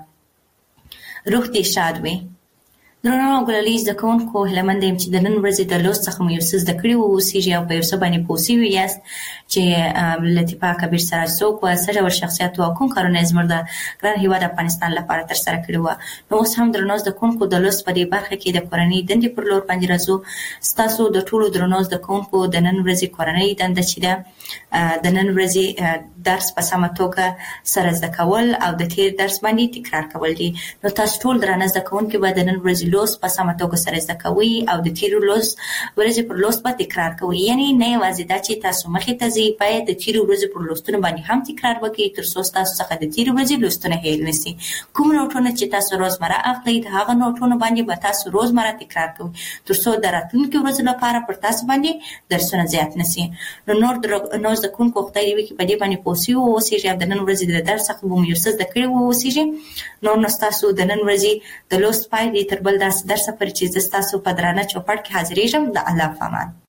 روح دې شاد وي. درنو ګلالي زده کوونکو، هیله مند یم چې د نن ورځې د لوست څخه مو یو څه زده کړي واوسیږي او په یو څه باندې پوه شوي یاست چې لطیفه کبیر سراج څوک وه، څه ډول شخصیت وه او کوم کارونه یې زموږ د ګران هېواد افغانستان لپاره ترسره کړي وه. نو اوس هم درنو زده کوونکو د لوست په دې برخه کې د کورنۍ دندې پر لور باندې راځو. ستاسو د ټولو درنو زده کوونکو د نن ورځې کورنۍ دنده چې ده د نن ورځې درس په سمه توګه سره زده کول او د تیر درس باندې تکرار کول دي. نو تاسو ټول درانه زده کوونکي به د نن ورځې لوست په سمه توګه سره زده کوئ او د تیرو ورځې پر لوست به تکرار کوئ. یعنې نه یوازې دا چې تاسو مخې ته ځئ، باید د تیرو ورځې پر لوستونو باندې هم تکرار وکړئ ترڅو ستاسو څخه د تیرو ورځې لوستونه هیر نه سي. کوم نوټونه چې تاسو روزمره اخلئ، د هغه نوټونو باندې به تاسو روزمره تکرار کوئ ترڅو د راتلونکو ورځو لپاره پر تاسو باندې درسونه زیات نه سي. نو نور زده کوونکو خدای دې وکړي په دې باندې پوه شوي واوسیږي او د نن ورځې د درس څخه به مو یو څه زده کړي واوسیږي. نو ستاسو د نن ورځې د لوست پای دی تر بل داسې درسه پر چې زه ستاسو په درانه چوپړ کې حاضرېږم. د الله په امان.